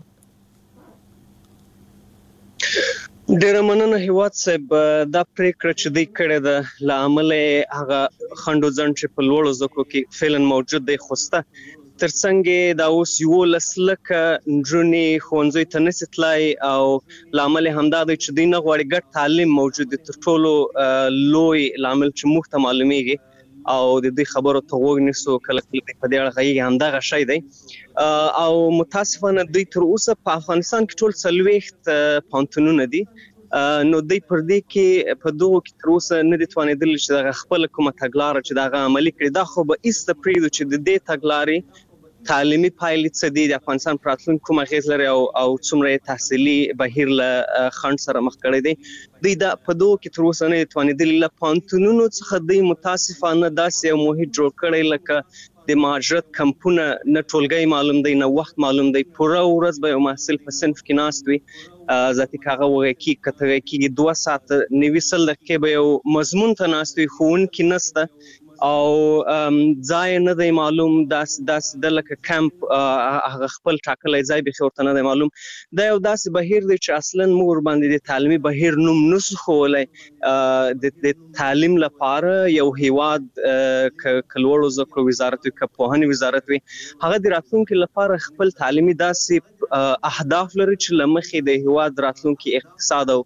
Speaker 9: ډیره مننه هیواد صاحب دا پریکړه چې دوی کړې ده له امله هغه خنډو ځنډ چې په لوړو زده کړو کې فعلا موجود دی خوسته ترڅنګ دا اوس یو لسلکه نجونې ښوونځیو ته نشي تلای او لامل همدا دی چې دوی نه غواړي ګډ تعلیم موجود دی تر ټولو لوی لامل چې موږ ته معلومیږي او د دې خبرو ته وګ نسو کله کله په دې اړه غږی همدغه شی دی او متاسفانه دوی تر اوسه په افغانستان کې ټول 40 پانتونونه دي نو دوی پر دې کې په دغه کې تر اوسه نه دي توانېدل چې دغه خپل کومه تګلاره چې دغه عملي کړي دا خو به ایست پریدو چې د دې تګلارې تعلیمي پایلې څه دي د افغانستان په راتلونکي کوم اغیز لري او څومره تحصیلي بهیر له خنډ سره مخ کړی دی دوی دا په دغه کې تر اوسه نه توانېدل له پانتونونو څخه دوی متاسفانه داسې یو محیط جوړ کړی لکه د مهاجرت کمپونه نه ټولګي معلوم دی نه وخت معلوم دی پوره ورځ به یو محصل په صنف کې ناست وي ذاتي کاغه وږي کې کته کې 2 ساعت 90 دقیقې به یو مضمون ته ناست وي ښوونکی نسته او ځای نه دی معلوم داس د لکه کمپ هغه خپل ټاکلای ځای به ورته نه دی معلوم دا یو داسې بهیر دی چې اصلا مور باندې د تعلیمي بهیر نوم نسو خولای د تعلیم لپاره یو هیواد کلوړو زکو وزارت او کپوهنی وزارت وي هغه د راتلونکو لپاره خپل تعلیمي داسې اهداف لري چې لمخې د هیواد راتلونکو اقتصاد او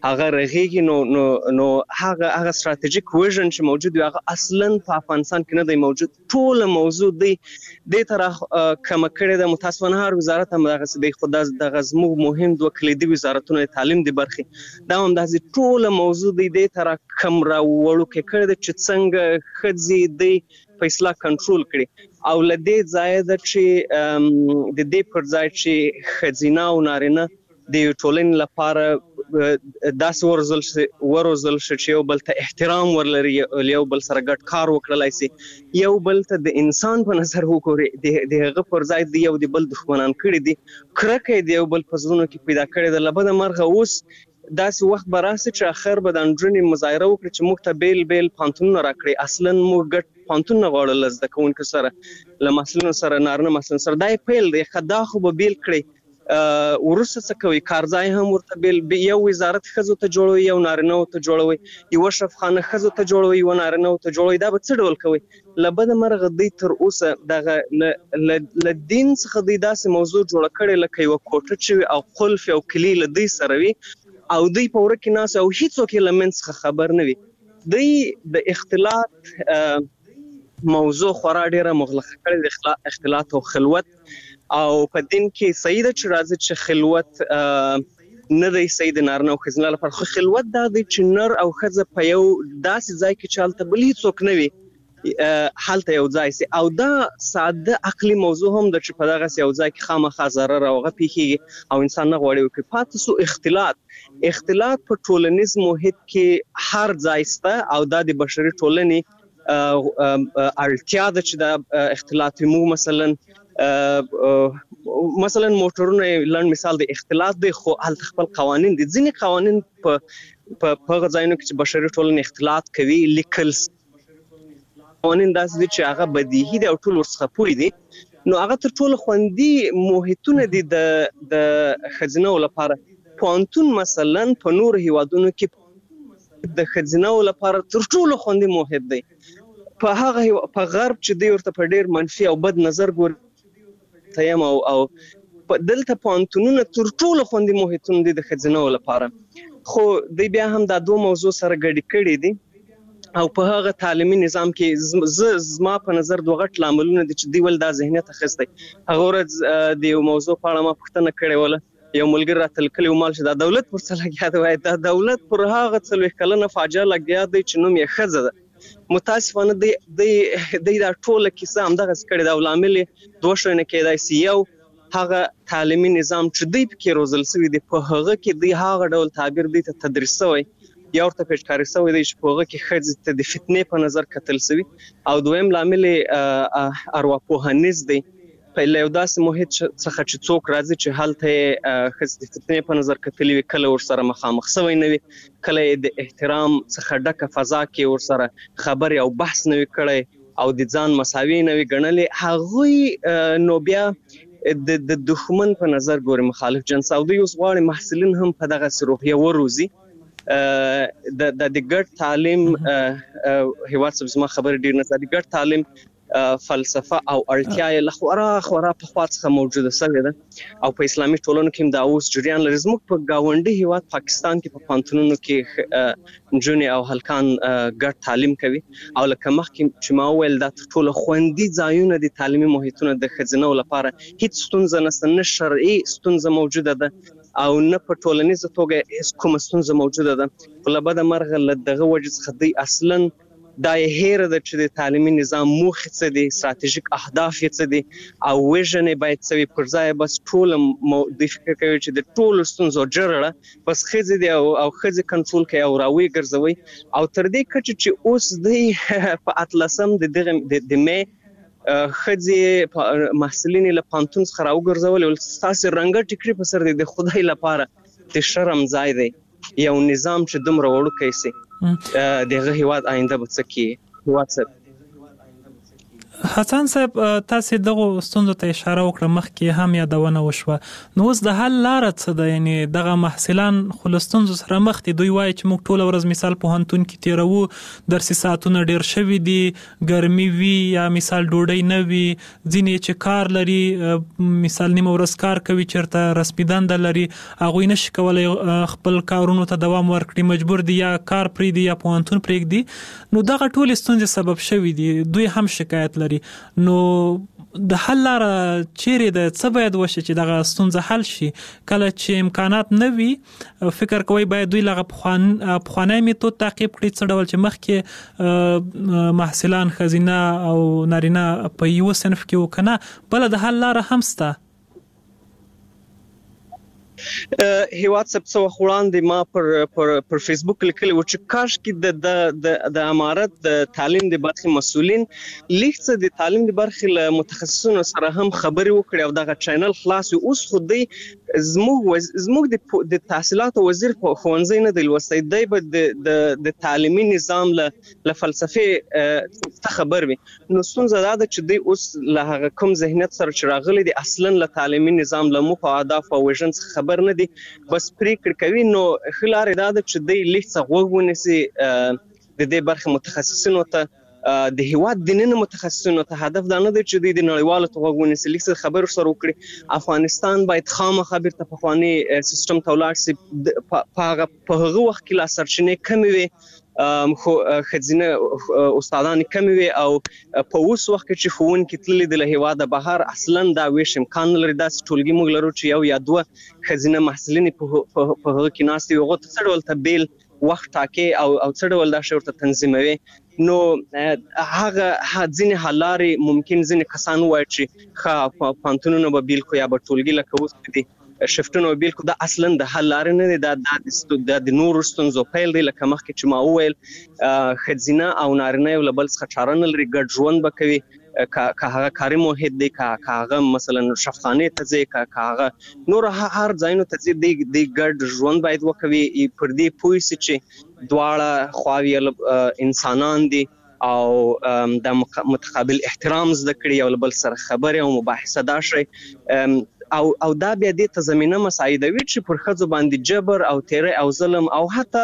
Speaker 9: هغه رغېږي نو هغه ستراتیژیک ویژن چې موجود وي هغه اصلا په افغانستان کې نه دی موجود. ټول موضوع دی د تر کم کړي د متاسفانه هر وزارت هم دغه دی خو د زموږ مهم دوه کلیدي وزارتونه تعلیم دی برخه دا هم د ټول موضوع دی د تر کم را وړو کې کړي چې څنګه خځې دی فیصله کنټرول کړي او لدې ځای د چې د دې پر ځای چې خځینه او نارینه د ټولنې لپاره داسې ورزل شي چې یو بل ته احترام ورلري یو بل سره ګډ کار وکړلای شي یو بل ته د انسان په نظر وګوري د هغه پر ځای دی یو د بل دښمنان کړي دي کرکه دی یو بل په زړونو کې پیدا کړي د لبد مرغه اوس داسې وخت به راسي چې اخر به د نجونې مظاهره وکړي چې موږ ته بیل پانتونونه راکړي اصلا موږ ګډ پانتونونه غواړل زده کوونکو سره له محصلینو سره نارینه محصلینو سره دا پیل دی خدا خو به بیل کړي ورسره څه کوي کارځای هم ورته بیل یو وزارت ښځو ته جوړوي یو نارینه ته جوړوي یو شفخانه ښځو ته جوړوي یو نارینه ته جوړوي دا به څه ډول کوي لبد مرغه دی تر اوسه دغه ل دین څخه دی داسې موضوع جوړ کړي لکه یو کوټه چې او قلف او کلی ل دی سره وي او دی په ورکه ناس او هیڅوک لمن څخه خبر نه وي دی د اختلاط موضوع خورا ډیره مغلقه کړي د اختلاط او خلوت او په دین کې سید چې راځي چې خلوت نه دی سید نارنه او ښځینه لپاره خو خلوت دا دی چې نر او ښځه په یو داسې ځای کې چالته بل هیڅوک نه وي حالته یو ځای سي او دا ساده عقلي موضوع هم د چې په دغه یو ځای کې خامخا ضرر او غو پیږي او انسان نه غواړي وکړي پاتې سو اختلاط په ټولنیز محیط کې هر ځای سته او دا د بشري ټولنې اړتیا ده چې دا اختلاط مو مثلا موټرونه لړ مثال د اختلاط دی خو هل خپل قوانين دي ځینې قوانين په غځاینو کې چې بشري ټولنې اختلاط کوي لیکل قوانين داسې دي چې هغه بدیهي دي او ټول ورڅخه پوي دي نو هغه تر ټولو خوندي محیطونه دي د خزینه لپاره پونتون مثلا په نور هیوادونو کې د خزینه لپاره تر ټولو خوندي محیط دی په هغه په غرب چې دی ورته په ډیر منفي او بد نظر ګوري تیم او دلته پونتونونه تر ټولو خوندي محیطونه دي د خزینه لپاره خو دی بیا هم دا دوه موضوع سره ګډ کړي دي او په هغه تعلیمي نظام کې زما په نظر دوه غټ لاملونه دي چې دی ول دا ذهنیت اخیستی هغه ورځ د یو موضوع په اړه ما پوښتنه کړې وله یو ملګری راتل کلی مال چې دا دولت پر څه لګیا دی وای دا دولت پر هغه څلوي کلنه فاجعه لګیا دی چې نوم یې ښځه ده متاسفانه دی دا ټوله کیسه هم دغه کړي دا لامل دوه شونه کېدای سي یو هغه تعلیمي نظام چې دی پکې روزل سوی دی په هغه کې دی هغه ډول تعبیر دی ته تدریس سوی یا ورته پیشکاری سوی دی چې په هغه کې ښځې ته د فتنې په نظر کتل سوی او دویم لامل ارواپوهنیز دی په یو داسې محیط څخه چې څوک راځي چې هلته ښځې د فتنې په نظر کتلی وي کله ورسره مخامخ سوی نه وي کله د احترام څخه ډکه فضا کې ورسره خبرې او بحث نه وي کړی او د ځان مساوي نه وي ګڼلې هغوی نو بیا د دښمن په نظر ګوري مخالف جنس او دوی اوس غواړي محصلین هم په دغه روحیه وروزي د ګډ تعلیم هیواد زما خبر ډیر نه د ګډ تعلیم فلسفه او اړتیا یې خورا په خوا څخه موجوده سوې ده او په اسلامي ټولنو کې دا اوس جریان لري زموږ په گاونډي هیواد پاکستان کې په پانتونونو کې نجونې او هلکان ګډ تعلیم کوي او لکه مخکې چې ما وویل دا تر ټولو خوندي ځایونه دي تعلیمي محیطونه د ښځینو لپاره هیڅ ستونزه نشته نه شرعي ستونزه موجوده ده او نه په ټولنیزه توګه کومه ستونزه موجوده ده خو له بده مرغه له دغه وجې څخه دوی اصلا دا هیره ده چې د تعلیمي نظام موخې څه دي ستراتیژیک اهداف یې څه دي او ویژن یې باید څه وي پر ځای بس ټول دوی فکر کوي چې د ټولو ستونزو جرړه بس ښځې دي او ښځې کنټرول کوي او راوی ګرځوي او تر دې کچې چې اوس دوی په 18 د می ښځې محصلین له پانتون څخه راوګرځول او ستاسې رنګه ټیکري په سر دي د خدای لپاره د شرم ځای دی یو نظام چې دومره وړوکی سي دغه هیواد آینده به څه کوي هیواد
Speaker 2: حسن صاحب تاسو دغه ستونزو ته اشاره وکړه مخکې هم یادونه وشوه نو اوس د حل لار څه ده یعنی دغه محصلان خلستونزو سره مخ دي دوی وایي چې موږ ټول ورځ مثال په هنتون کې تیرو درسي ساعتونه ډیر شوي دي ګرمي وي یا مثال ډوډۍ نه وي ځینې چې کار لري مثال نیمه ورځ کار کوي چیرته رسمي دنده لري هغوی نشي کولی خپل کارونو ته دوام ورکړي مجبور دي یا کار پرېږدي یا په هنتون پرېږدي نو دغه ټول ستونزې سبب شوي دي دوی هم شکایت لري نو د حل لاره چیرې ده څه باید وشي چې دغه ستونزه حل شي کله چې امکانات نه وي فکر کوي باید دوی لغه پخوانی میتود تعقیب کړي څه ډول چې مخکې محصلان ښځینه او نارینه په یو صنف کې وکنه بل د حل لاره هم سته
Speaker 9: هیواد سب څو وړاندې ما پر فیسبوک لیکلی و چې کاش کې د امارت د تعلیم د برخې مسؤلین لیکڅ د تعلیم د برخې له متخصصینو سره هم خبرې وکړي او دغه چینل خلاص اوس خو دی زموږ د تحصیلات وزیر په ښوونځي نه دی لوستی دی به د تعلیمي نظام له فلسفې خبر وي نو ستونزه دا ده چې دی اوس له هغه کوم ذهنیت سره چې راغلی دی اصلا له تعلیمي نظام له موخو اهداف او وژن خبر نه دي بس پریکړه کوي نو خلار دا چې دی لیکڅ غوږ ونیسي د دې برخه متخصصینو ته د هیواد د نن متخصصینو ته هدف دا نه دی چې د نړیوالو ته غوږ ونیسي لیکڅ خبر سره وکړي افغانستان باید خامخا بیرته په خواني سیستم ته ولاړ شي په هغه وخت کې لا سرچینې کمې وي خو خځینه استادان کم وي او په اوس وخت کې ښوونکي تللي د هیواده بهر اصلا دا ویش امکان لري دا ټولګي موږ لرو چې یو یا دوه خځینه محصلین په هغه کې ناستي وغه څه ډول تبدیل وخت ټاکي او څه ډول دا شورت تنظیموي نو هغه ځینې حلاري ممکن ځینې کسان وایي چې پانتونونو به بیل کو یا به ټولګي لکه اوس دي شفتونو بیل کو دا اصلا د حل لار نه دی دا د نور ستونزو پیل دی لکه مخکې چې ما وویل خځینه او نارینه یو بل څخه چاره نه لري ګډ ژوند به کوي که هغه کاري محیط دی که هغه مثلا شفخانه ته ځي که هغه نور هر ځایونو ته ځي د ګډ ژوند باید وکوي پر دې پوه شي چې دواړه خواوې انسانان دي او د متقابل احترام زده کړي او بل سره خبرې او مباحثه دا شي او دا بیا د تضمینه مساعدوي چې پر خځو باندې جبر او تیری او ظلم او حتی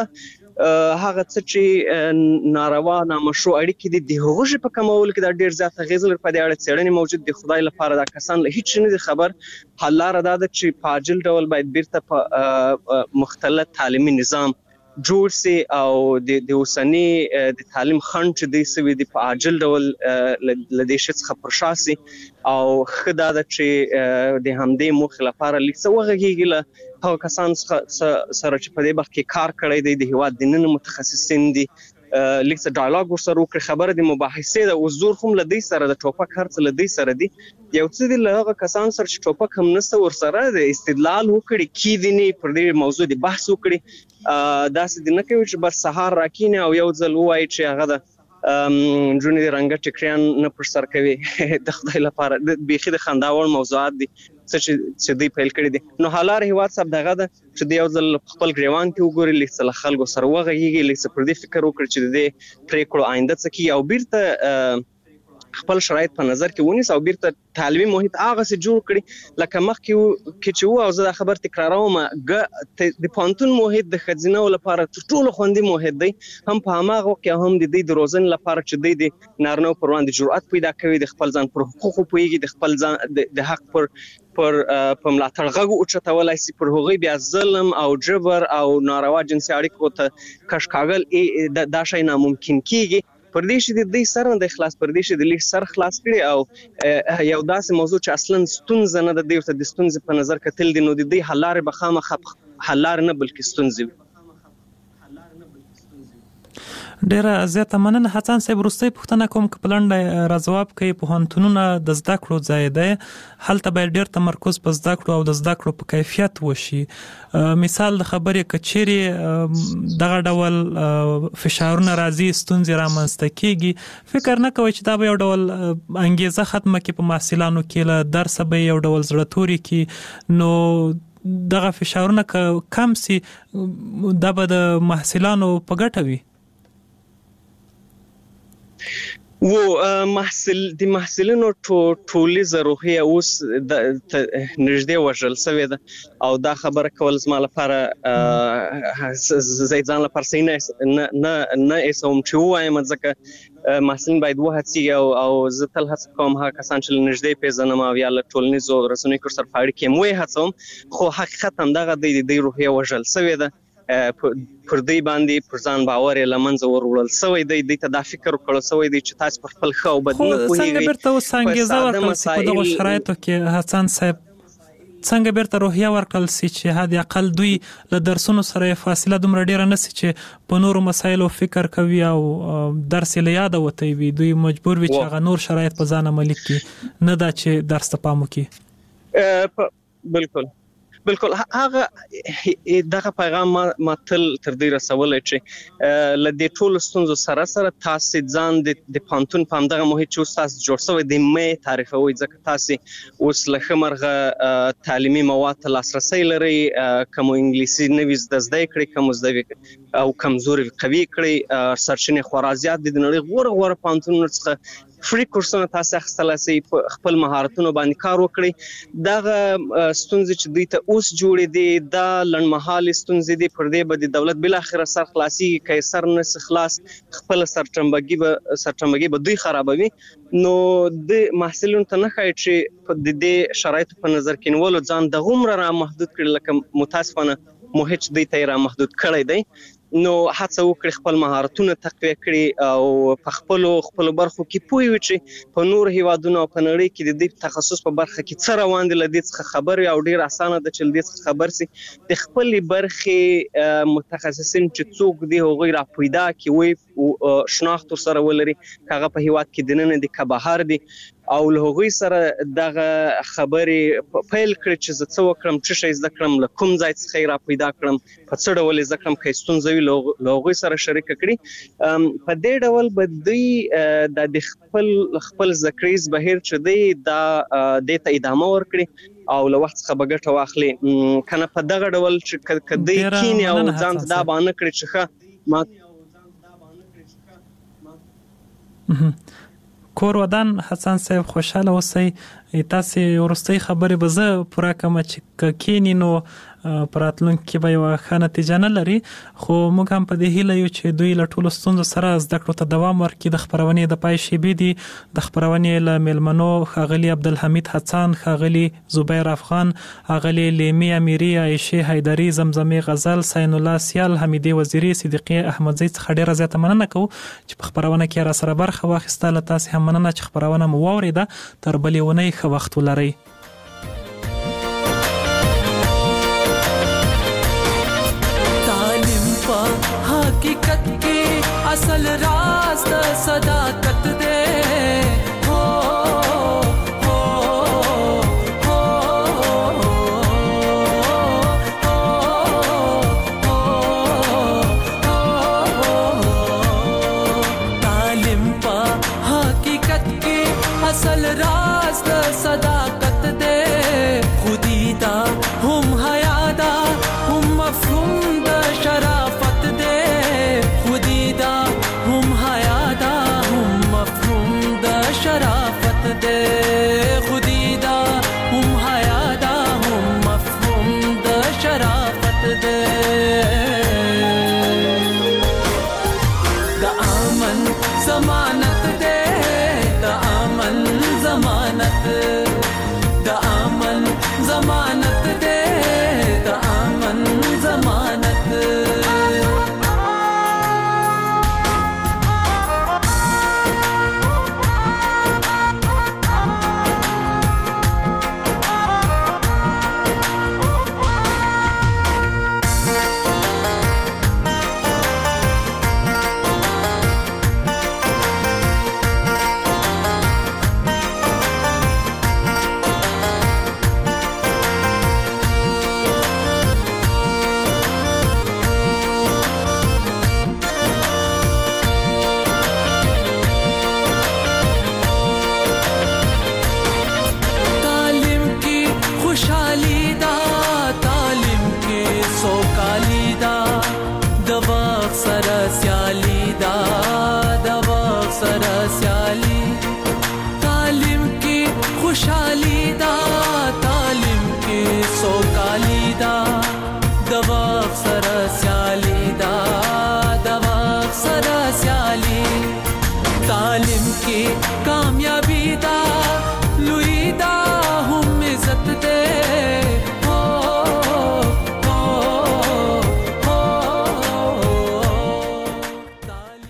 Speaker 9: هغه څه چې ناروا نامشروع اړیکې دي د هغه په کمول کې دا ډیر زیات غیز لري په دې اړه څېړنې موجود دي خدای لپاره دا کسان له هیڅ نه خبر حل لار دا ده چې په عاجل ډول باید بیرته په مختلف تعلیمي نظام جوړ سي او د اوسنی د تعلیم خنډ چې د سوي د په عاجل ډول لدې شخص خبرشاسي او خدای د چې د همدې مخ لپاره لیکڅ وغږیږي له هغه کسان سره چې په دې وخت کې کار کړی دی د هیواد د نن متخصصین دي لیکڅ ډایالوګ ورسره وکړي خبره د مباحثې د حضور هم لدی سره د ټوپک هرڅ لدی سره دی یو څه د هغه کسان سره چې ټوپک هم نسته ورسره د استدلال وکړي کې دي نه پر دې موضوع د بحث وکړي داسې د نه کوي چې بس سهار راکینه او یو ځل وایي چې هغه د جونې د رنګ ټکریان نه پر سر کوي د خدای لپاره د بيخي د خنداوړ موضوعات دي چې دوی پیل کړی دي نو حالار هیواد صاحب دغه ده چې د یو ځل خپل ګریوان کې وګوري لیکڅ خلکو سره وغږیږي لیکڅ پر دې فکر وکړي چې د پریکړو آینده څه کی او بیرته خپل شرایط په نظر کې ونیس او بیرته تعلیمي محیط هغه څه جوړ کړي لکه مخکې کې چې او زه خبر تکراروم د پانتون محیط د خځینو لپاره ټول خوندي محیط دی هم په هغه کې هم د دې روزن لپاره چې د نارینه پر وړاندې جرأت پیدا کوي د خپل ځان پر حقوقو پوهیږي د خپل ځان د حق پر ملاتړ غږ او چتولای سي پر هغه بیا ظلم او جبر او ناروا جنسي اړیکو ته کشکاګل دا شی ناممکن کیږي پر دې چې د دې سر نه د اخلاص پر دې چې د لیک سر خلاص کړي او یو داسې موضوع چې اصلا ستونزه نه د دې د ستونزې په نظر کتل دي نو د دې حل لارې به خامخا حل لار نه بلکې ستونزې
Speaker 2: ډیره زیاته مننه حسن صاحب وروستۍ پوښتنه کوم چې پلانډه راځواب کوي په هنتونونه د زده کړو ځای دی هلته باید ډیر تمرکز په زده کړو او د زده کړو په کیفیت وشي مثال د خبرې کچېری دغه ډول فشارونه راځي ستونزې رامنځته کیږي فکر نه کوي چې دا به یو ډول انګیزه ختمه کې په محصلانو کې له درس به یو ډول زړه توري کې نو دغه فشارونه کم سي دا به د محصلانو په ګټه وي
Speaker 9: و محصلینو ټولیزه روحیه اوس د نږدې وژل شوې ده او دا خبره کول زما لپاره ځان لپاره صحیح نه احسوم چې وایم، ځکه محصلین باید وهڅي او زه تل هڅه کوم هغه کسان چې نږدې پیژنم او یا له ټولنیزو رسنیو سره په اړیکه کې مو هڅوم، خو حقیقت هم دغه د روحیه وژل شوې ده. پر دې باندې پر ځان باور یې لمنځه وروړل شوی دی. د ته دا فکر وکړل شوی دی چې تاسو پر خپل ښه او بد نه پوهیږئ.
Speaker 2: څنګه بیرته وسانګیزه ورکړل شي په دغه شرایطو کې حسن صاحب؟ څنګه بیرته روحیه ورکړل شي چې حد اقل دوی له درسونو سره فاصله دومره ډیره نشي چې په نورو مسایلو فکر کوي او درس له یاد وتی وي، دوی مجبور وي چې هغه نور شرایط په ځان عملي کړي، نه دا چې درس ته پام وکړي؟ بالکل هغه دغه پیغام ما تل تر دې رسولای چې لدې ټول ستونزو سره تاسو ځان د پانتون په همدغه محیط چې تاسو جوړ شوی د مې تعریفوي، ځکه تاسو اوس له خمرغه تعلیمي مواد ته لاسرسي لري، کوم انګلیسي نوي زده کړئ، کوم زده او کمزوري قوي کړئ، سرچینې خورا زیات دي، د نړۍ غوره پانتونونو څخه فری کورسونه تاسو اخیستلای شئ، خپل مهارتونو باندې کار وکړئ. دغه ستونزې چې دوی ته اوس جوړې دي دا لنډمهالې ستونزې دي، پر دې به د دولت بل اخر سر خلاصيږي، که سر نه خلاص خپل سرچمبګي به دوی خرابوي. نو د محصلینو ته نه ښایي چې د دې شرایطو په نظر کې نیولو ځان د غومره را محدود کړي، لکه متاسفانه محیط دوی ته را محدود کړی دی. نو هڅه وکړي خپل مهارتونه تقویه کړي او په خپل برخو کې پوه وي چې په نور هیوادونو او په نړۍ کې د دې تخصص په برخه کې څه روان دي، له دې څخه خبر او ډیر اسانه ده چې له دې څخه خبر سي. د خپل برخه متخصصین چې څوک دي هغوی را پیدا کړي او شناخت سره ولري، هغه په هیواد کې دننه دي که بهر دي، او له هغوی سره دغه خبرې پیل کړي چې زه څه وکړم، څه شی زده کړم، له کوم ځای څخه را پیدا کړم، په څه ډول زده کړم، که ستونزه وي له هغوی سره شریک کړي. په دې ډول به دوی د خپل ذکریز بهیر چې دی دا دې ته ادامه ورکړي او له وخت څخه به ګټه واخلي، کنه په دغه ډول چې کدی کینی او ځان دا باندې کړی چې ښه ما کور ودان. حسن صاحب خوشاله اوسئ. تاسو ورستۍ خبرې به زه پوره کوم چې کینی نو پراتلونکو کې به یو ښه نتیجه نه لري، خو موږ هم په دې هیله یو چې دوی له ټولو ستونزو سره زده کړو ته دوام ورکړي. د خپرونې د پای شیبې دي، د خپرونې له میلمنو ښاغلي عبدالحمید حسن، ښاغلي زبیر افغان، ښاغلي لیمی امیری، عایشې حیدري، زمزمې غزل، سین الله سیال، حمیدې وزیري، صدیقې احمدزی څخه ډیره زیاته مننه کوو چې په خپرونه کې را سره برخه واخیسته. له تاسې هم مننه چې خپرونه مو واورېده. تر بلې اونۍ ښه وخت ولرئ.
Speaker 10: حقیقت کې اصل راز د صداقت دې هو تعلیم په حقیقت کې اصل راز د صداقت دې خودی دا هم حیا دا هم مفهوم د شرافت کې